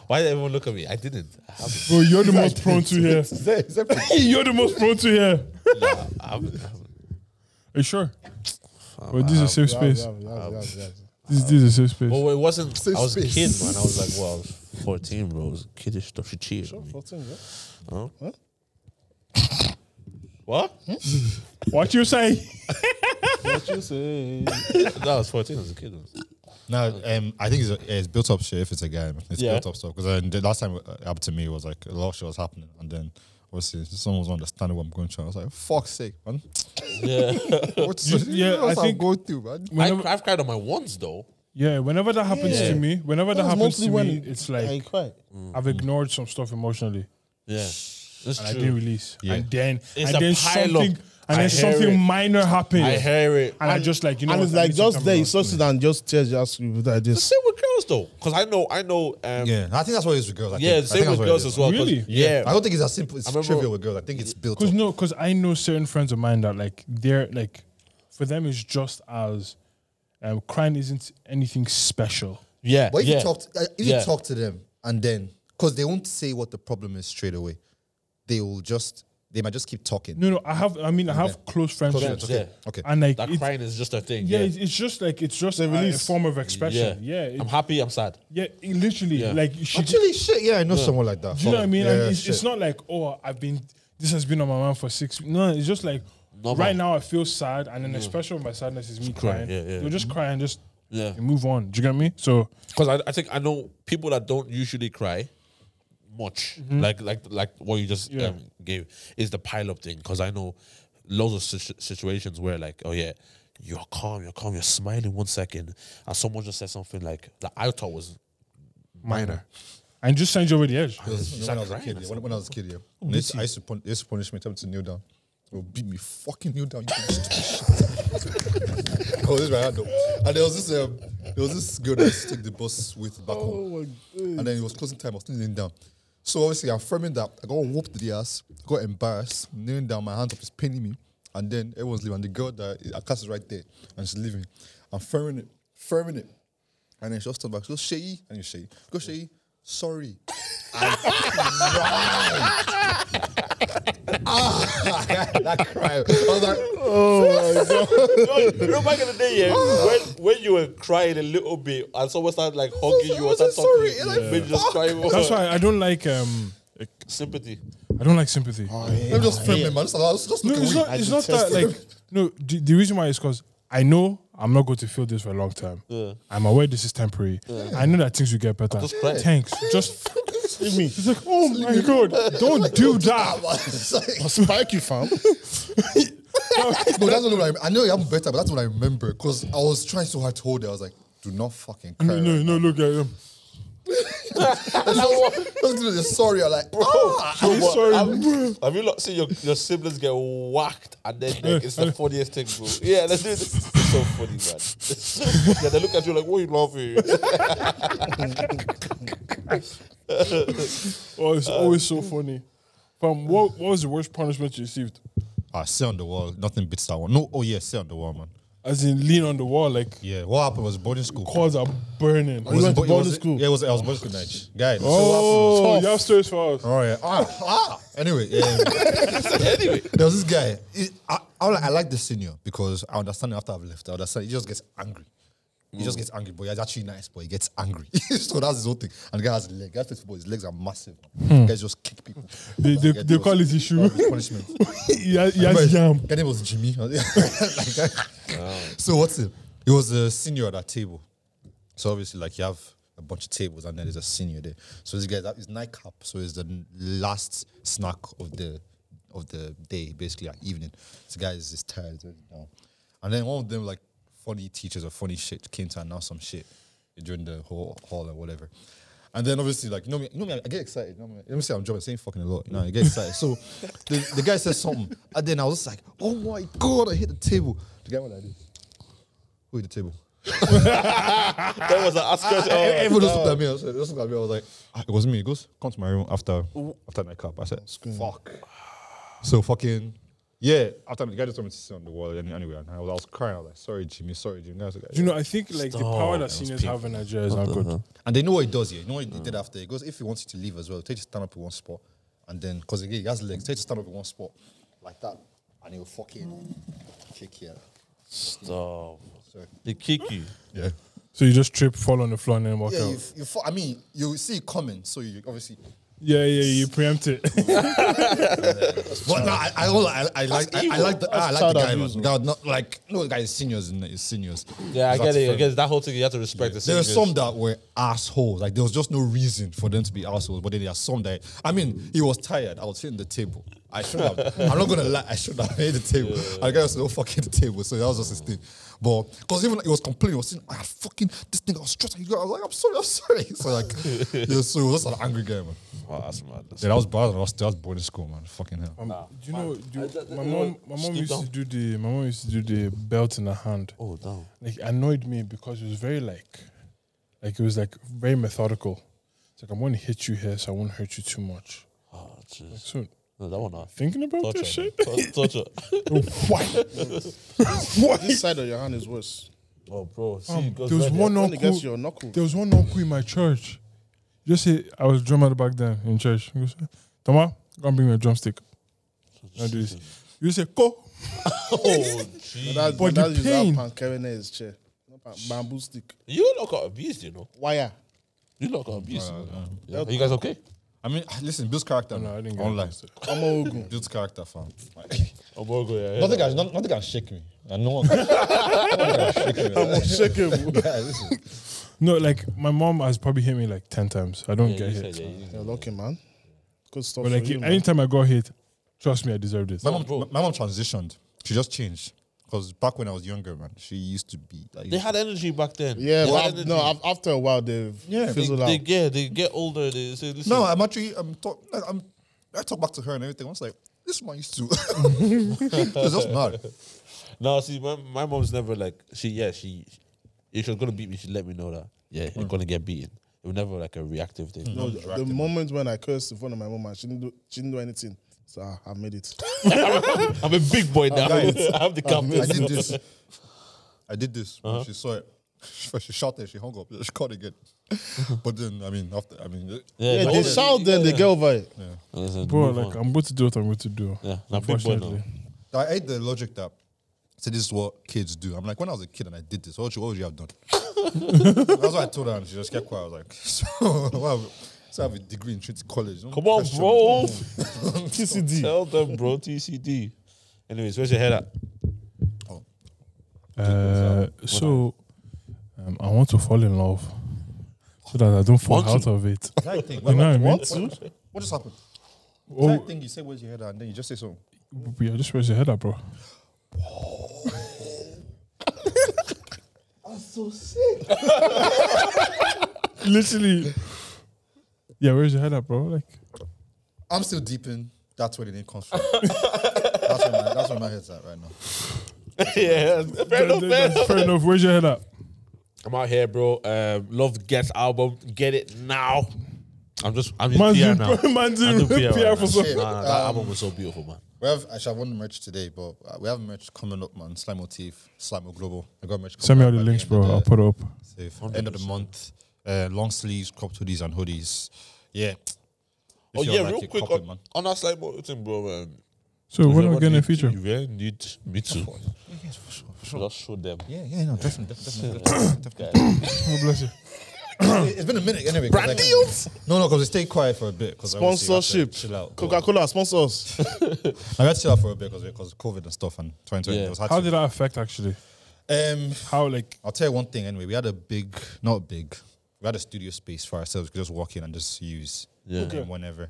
Why did everyone look at me? I didn't. I haven't. Bro, you're the most prone to hear. Is that You're the most prone to hear. Nah, I haven't. Are you sure? Well, this is a safe space. Yeah. This is a safe space. Well, it wasn't. Safe I was a space. kid, man. I was like, well, I was 14, bro. It was kiddish stuff. She cheated on me. 14, yeah. Huh? What? What? What you say? What you say? No, I was 14 as a kid. No, I think it's built up shit if it's a guy. Man. It's Yeah. built up stuff. Because the last time it happened to me, it was like a lot of shit was happening. And then, obviously, someone was understanding what I'm going through. I was like, fuck's sake, man. Yeah. What's yeah, I I'm think- going through, man. I've cried on my ones, though. Yeah, whenever that happens to me, That's mostly when it's I like cry. I've ignored some stuff emotionally Yeah. That's and I true. didn't release. Yeah. And then It's and a then pile something up. and I then hear something it. minor happened. I hear it. and I just like, you know And what, it's I like need to just come there, you around. saw it and just tears just with like The this. same with girls, though. Because I know. Yeah, I think that's what it is with girls. I Yeah, think. the same with girls as well. 'cause- Really? Yeah. I don't think it's as simple. It's I remember- trivial with girls. I think it's built up. Because I know certain friends of mine that like they're like, for them it's just as crying isn't anything special. Yeah. But if yeah. you Yeah. talk to them and then, because they won't say what the problem is straight away, they might just keep talking. No, I have close friendships. Yeah. Okay. And like That it's, crying is just a thing. yeah, Yeah. it's just like it's just a release. form of expression. Yeah, I'm happy. I'm sad. literally Yeah. like she Actually, shit, yeah, I know someone like that. do you know what I mean? Yeah, And it's shit. not like, oh, this has been on my mind for 6 weeks. No, it's just like Normal. right now I feel sad, and then especially when my sadness is me crying. yeah. You'll just cry and just Yeah. move on. Do you get me? So Because I think I know people that don't usually cry much, like what you just Yeah. gave, is the pile up thing. Because I know loads of situations where like, oh yeah, you're calm, you're smiling 1 second, and someone just said something like that I thought was minor. and just send you over the edge. When I was a kid, when I was a kid, yeah. They used to punish me, tell me to kneel down. They would beat me, fucking kneel down. You I was my hand up. And there was this girl that used to take the bus with back home. And then it was closing time, I was still kneeling down. So obviously I'm firming that. I got whooped the ass, got embarrassed, kneeling down, my hands up is paining me. And then everyone's leaving. And the girl that her class is right there, and she's leaving. I'm firming it. And then she just turned back. She goes, Sheyi. And you Sheyi. Go, Sheyi. Sorry. That cry. I was like, You know, back in the day, yeah, when you were crying a little bit and someone started like hugging you or I said something, sorry, like, made you just cry more. That's why I don't like Sympathy. sympathy. let me just frame him, man. Just No, look it's away. not. It's not that. Like, no. The reason why is because I know I'm not going to feel this for a long time. I'm aware this is temporary. I know that things will get better. Just cry. Thanks. Just leave me. It's like, oh my god, don't do that. It's like- I'll spike you, fam. No, that's what I know I'm better, but that's what I remember because I was trying so hard to hold it. I was like, do not fucking cry. No. Look at him. Sorry, I'm like, Sorry, Have you not seen your siblings get whacked and then like, it's the funniest thing, bro? Yeah, let's do this. It's so funny, man. It's so funny. Yeah, they look at you like, what are you laughing? Oh, it's always so funny. What was the worst punishment you received? sit on the wall. Nothing beats that one. No, oh yeah, sit on the wall, man. As in lean on the wall, like Yeah, what happened was boarding school. cords are burning. You went to it boarding school? Yeah, I was boarding school night. Guys, Oh, you have stories for us. all right. Anyway, Anyway, there was this guy. I like the senior because I understand him after I've left. I understand he just gets angry. He just gets angry, but he's actually nice, but he gets angry. So that's his whole thing. And the guy has a leg. The guy plays football, his legs are massive. The guys just kick people. They call it issue. Punishment. He has jam. Guy name was Jimmy. So what's it? He was a senior at that table. So obviously, like you have a bunch of tables and then there's a senior there. So this guy, that is nightcap. So it's the last snack of the day, basically at evening. So the guy is just tired. Now. And then one of them, like funny teachers or funny shit, came to announce some shit during the whole hall or whatever. And then obviously, like, you know me, I get excited. You know me, let me say I'm jumping, saying fucking a lot. You know, I get excited. So the guy says something, and then I was just like, oh my god, I hit the table. The guy went like this. Who hit the table? that was an Oscar. Everyone just looked at me. I was like, it wasn't me. He goes, come to my room after nightcap. I said, fuck. So fucking Yeah, after the guy just told me to sit on the wall anyway, and I was crying. I was like, sorry, Jimmy. And I was like, Do you know? I think like the power that seniors have in Nigeria is not good. and they know what he does here. You know what he did after? He goes, if he wants you to leave as well, take you to stand up in one spot. And then, because again, he has legs, take you to stand up in one spot. Like that. And he'll fucking kick here. Stop. Sorry. They kick you. Yeah. So you just trip, fall on the floor, and then walk Yeah, out. I mean, you see it coming, so you obviously. Yeah, you preempt it. But no, I like the child guy, abuse, man. God, not like no, the guy is seniors, and it's seniors. Yeah, I So get that's it. I fair. guess that whole thing you have to respect the There were seniors. some that were assholes. Like there was just no reason for them to be assholes. But then there are some that I mean, he was tired. I was hitting the table. I should have. I'm not gonna lie. I should have hit the table. And the guy was so fucking the table. So that was just his thing. But because even he was complaining, he was saying, "I had fucking this thing. I was stressed." I was like, "I'm sorry." So like, yeah, so he was just an angry guy, man. Oh, that's mad. Yeah, that was bad. That was boarding school, man. Fucking hell. Do you know? My mom Sleep used down. to do the. My mom used to do the belt in her hand. Oh, damn. Like it annoyed me because it was very like it was like very methodical. It's like I'm going to hit you here, so I won't hurt you too much. Oh, jeez. So No, that one not. thinking about this Torture. shit. Torture. Why? This side of your hand is worse. Oh, bro. See, it goes There was red, one When it gets uncle. your knuckle. There was one uncle in my church. Just say I was drummer back then in church. He goes, Toma, go and bring me a drumstick. I do this. You say go. Oh, jeez. That, But that the is pain- how pan carrying his chair. Bamboo stick. You lot got abused, you know. Wire. You lot got abused. You know? Yeah. Are you guys okay? I mean, listen, Bill's character. No, I didn't get online. it. Omo Ogun. Bill's character, fam. I'm all good, yeah. Nothing can shake me. And no one can shake me. Unshakable. Yeah, listen. No, like my mom has probably hit me like 10 times. I don't Yeah, get you hit. said, yeah, you- You're lucky, man. Good stuff But for like you, man. anytime I got hit, trust me, I deserved it. My mom transitioned. She just changed. Because back when I was younger, man, she used to be like. They had energy back then. Yeah, They but had af- energy. no, after a while, they've fizzled out. they get older. They say, listen, No, I'm actually. I talk back to her and everything. I was like, this one used to. It's just mad. No, see, my mom's never like if she was gonna beat me, she'd let me know that you're gonna get beaten. It was never like a reactive thing. No, the moment when I cursed in front of my mom and she didn't do anything. So I've made it. I'm a big boy now. Guys, I have the confidence. I did this. When she saw it. She shot it. She hung up. She caught again. But then, Yeah, they shout, then they get over it. Listen, Bro, move like on. I'm going to do what I'm going to do. Yeah, I'm big boy now. I hate the logic that. So this is what kids do. I'm like, when I was a kid and I did this, what would you have done? That's what I told her, and she just kept quiet. I was like, so I have a degree in Trinity College. Don't Come on, question bro. me. TCD. Tell them, bro. TCD. Anyways, where's your head at? I want to fall in love so that I don't fall Want to? out of it. Is that a thing? You know what I mean? What just happened? Is Oh, that a thing you say where's your head at, and then you just say something? yeah, just raise your head up, bro. I'm so sick. Literally. Yeah, where's your head up, bro? Like, I'm still deep in. That's where the name comes from. that's where my head's at right now. Yeah, fair enough, man. fair enough. Where's your head up? I'm out here, bro. Love Gets album. Get it now. I'm just Man's PR doing- now. man's I'm doing doing PR right for now. some- Nah, that album was so beautiful, man. We have actually I won the merch today, but we have merch coming up, man. Slime Motif, Slime Global. I got merch. Send me all coming the up links, at bro. end I'll of put it up. Safe. End of the month. Long sleeves, cropped hoodies, and hoodies. Yeah. Oh If you yeah, like real it, quick cop it, man. on that side thing, bro. Man. So when are we Whoever getting a need feature? to, yeah, need me too. Yes, for sure. Just show them. Yeah, no, definitely. Oh, bless you. It's been a minute anyway. Brand deals? No, because we stayed quiet for a bit. Sponsorship. Chill out. Coca-Cola, sponsor us. I had to chill out for a bit because of COVID and stuff and 2020. Yeah. It was hard How to- did that affect actually? How like I'll tell you one thing anyway. We had we had a studio space for ourselves. We could just walk in and just use whenever.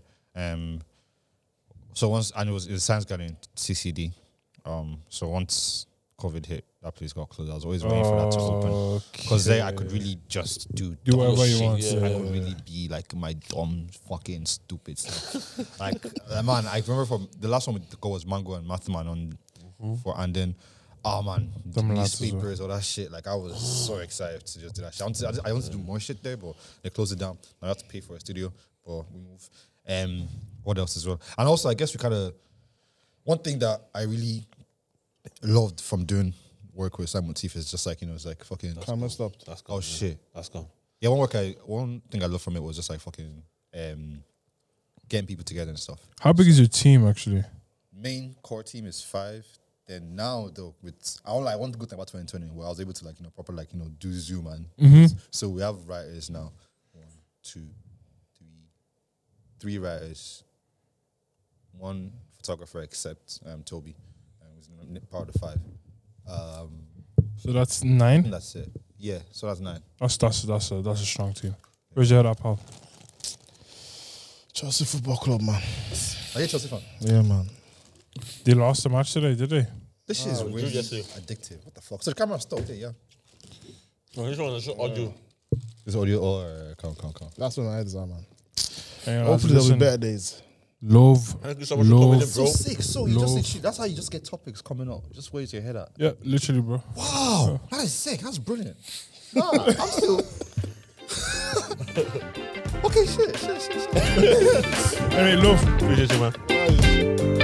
So once, and it was Science Garden CCD. So once COVID hit, that place got closed. I was always waiting for that to open. Because there I could really just do whatever you shit. want, I yeah. could really be like my dumb fucking stupid stuff. Like man, I remember from the last one we got was Mango and Mathman on and then man, Them lads as well. newspapers, all that shit. Like I was so excited to just do that shit. I want to do more shit there, but they closed it down. Now I have to pay for a studio, but we move. What else as well? And also, I guess we kind of one thing that I really loved from doing work with Simon Teef is just like, it's like fucking. Camera stopped. That's gone. Oh shit. That's gone. Yeah, one thing I loved from it was just like fucking getting people together and stuff. How big is your team actually? Main core team is 5. Then now though, I want to go about 2020 where I was able to proper do Zoom and so we have writers now. 1, 2, 3 writers, 1 photographer except Toby, who's part of the 5. So that's I 9. think that's it. Yeah, so that's 9. That's a strong team. Where's your other pal? Chelsea Football Club, man. Are you a Chelsea fan? Yeah, man. They lost the match today, did they? This shit is we drew really yesterday. addictive. What the fuck? So the camera stopped it, yeah. No, this one is audio. Is audio or count. That's what my head is on, man. Hang on, Hopefully there'll be listen. better days. Love, Thank you so much for coming in, love. bro. So sick. So you just Love. say shit. That's how you just get topics coming up. Just where your head at. Yeah, literally, bro. Wow, that is sick. That's brilliant. Nah, I'm still. Okay, shit. Anyway, love. Appreciate you, man.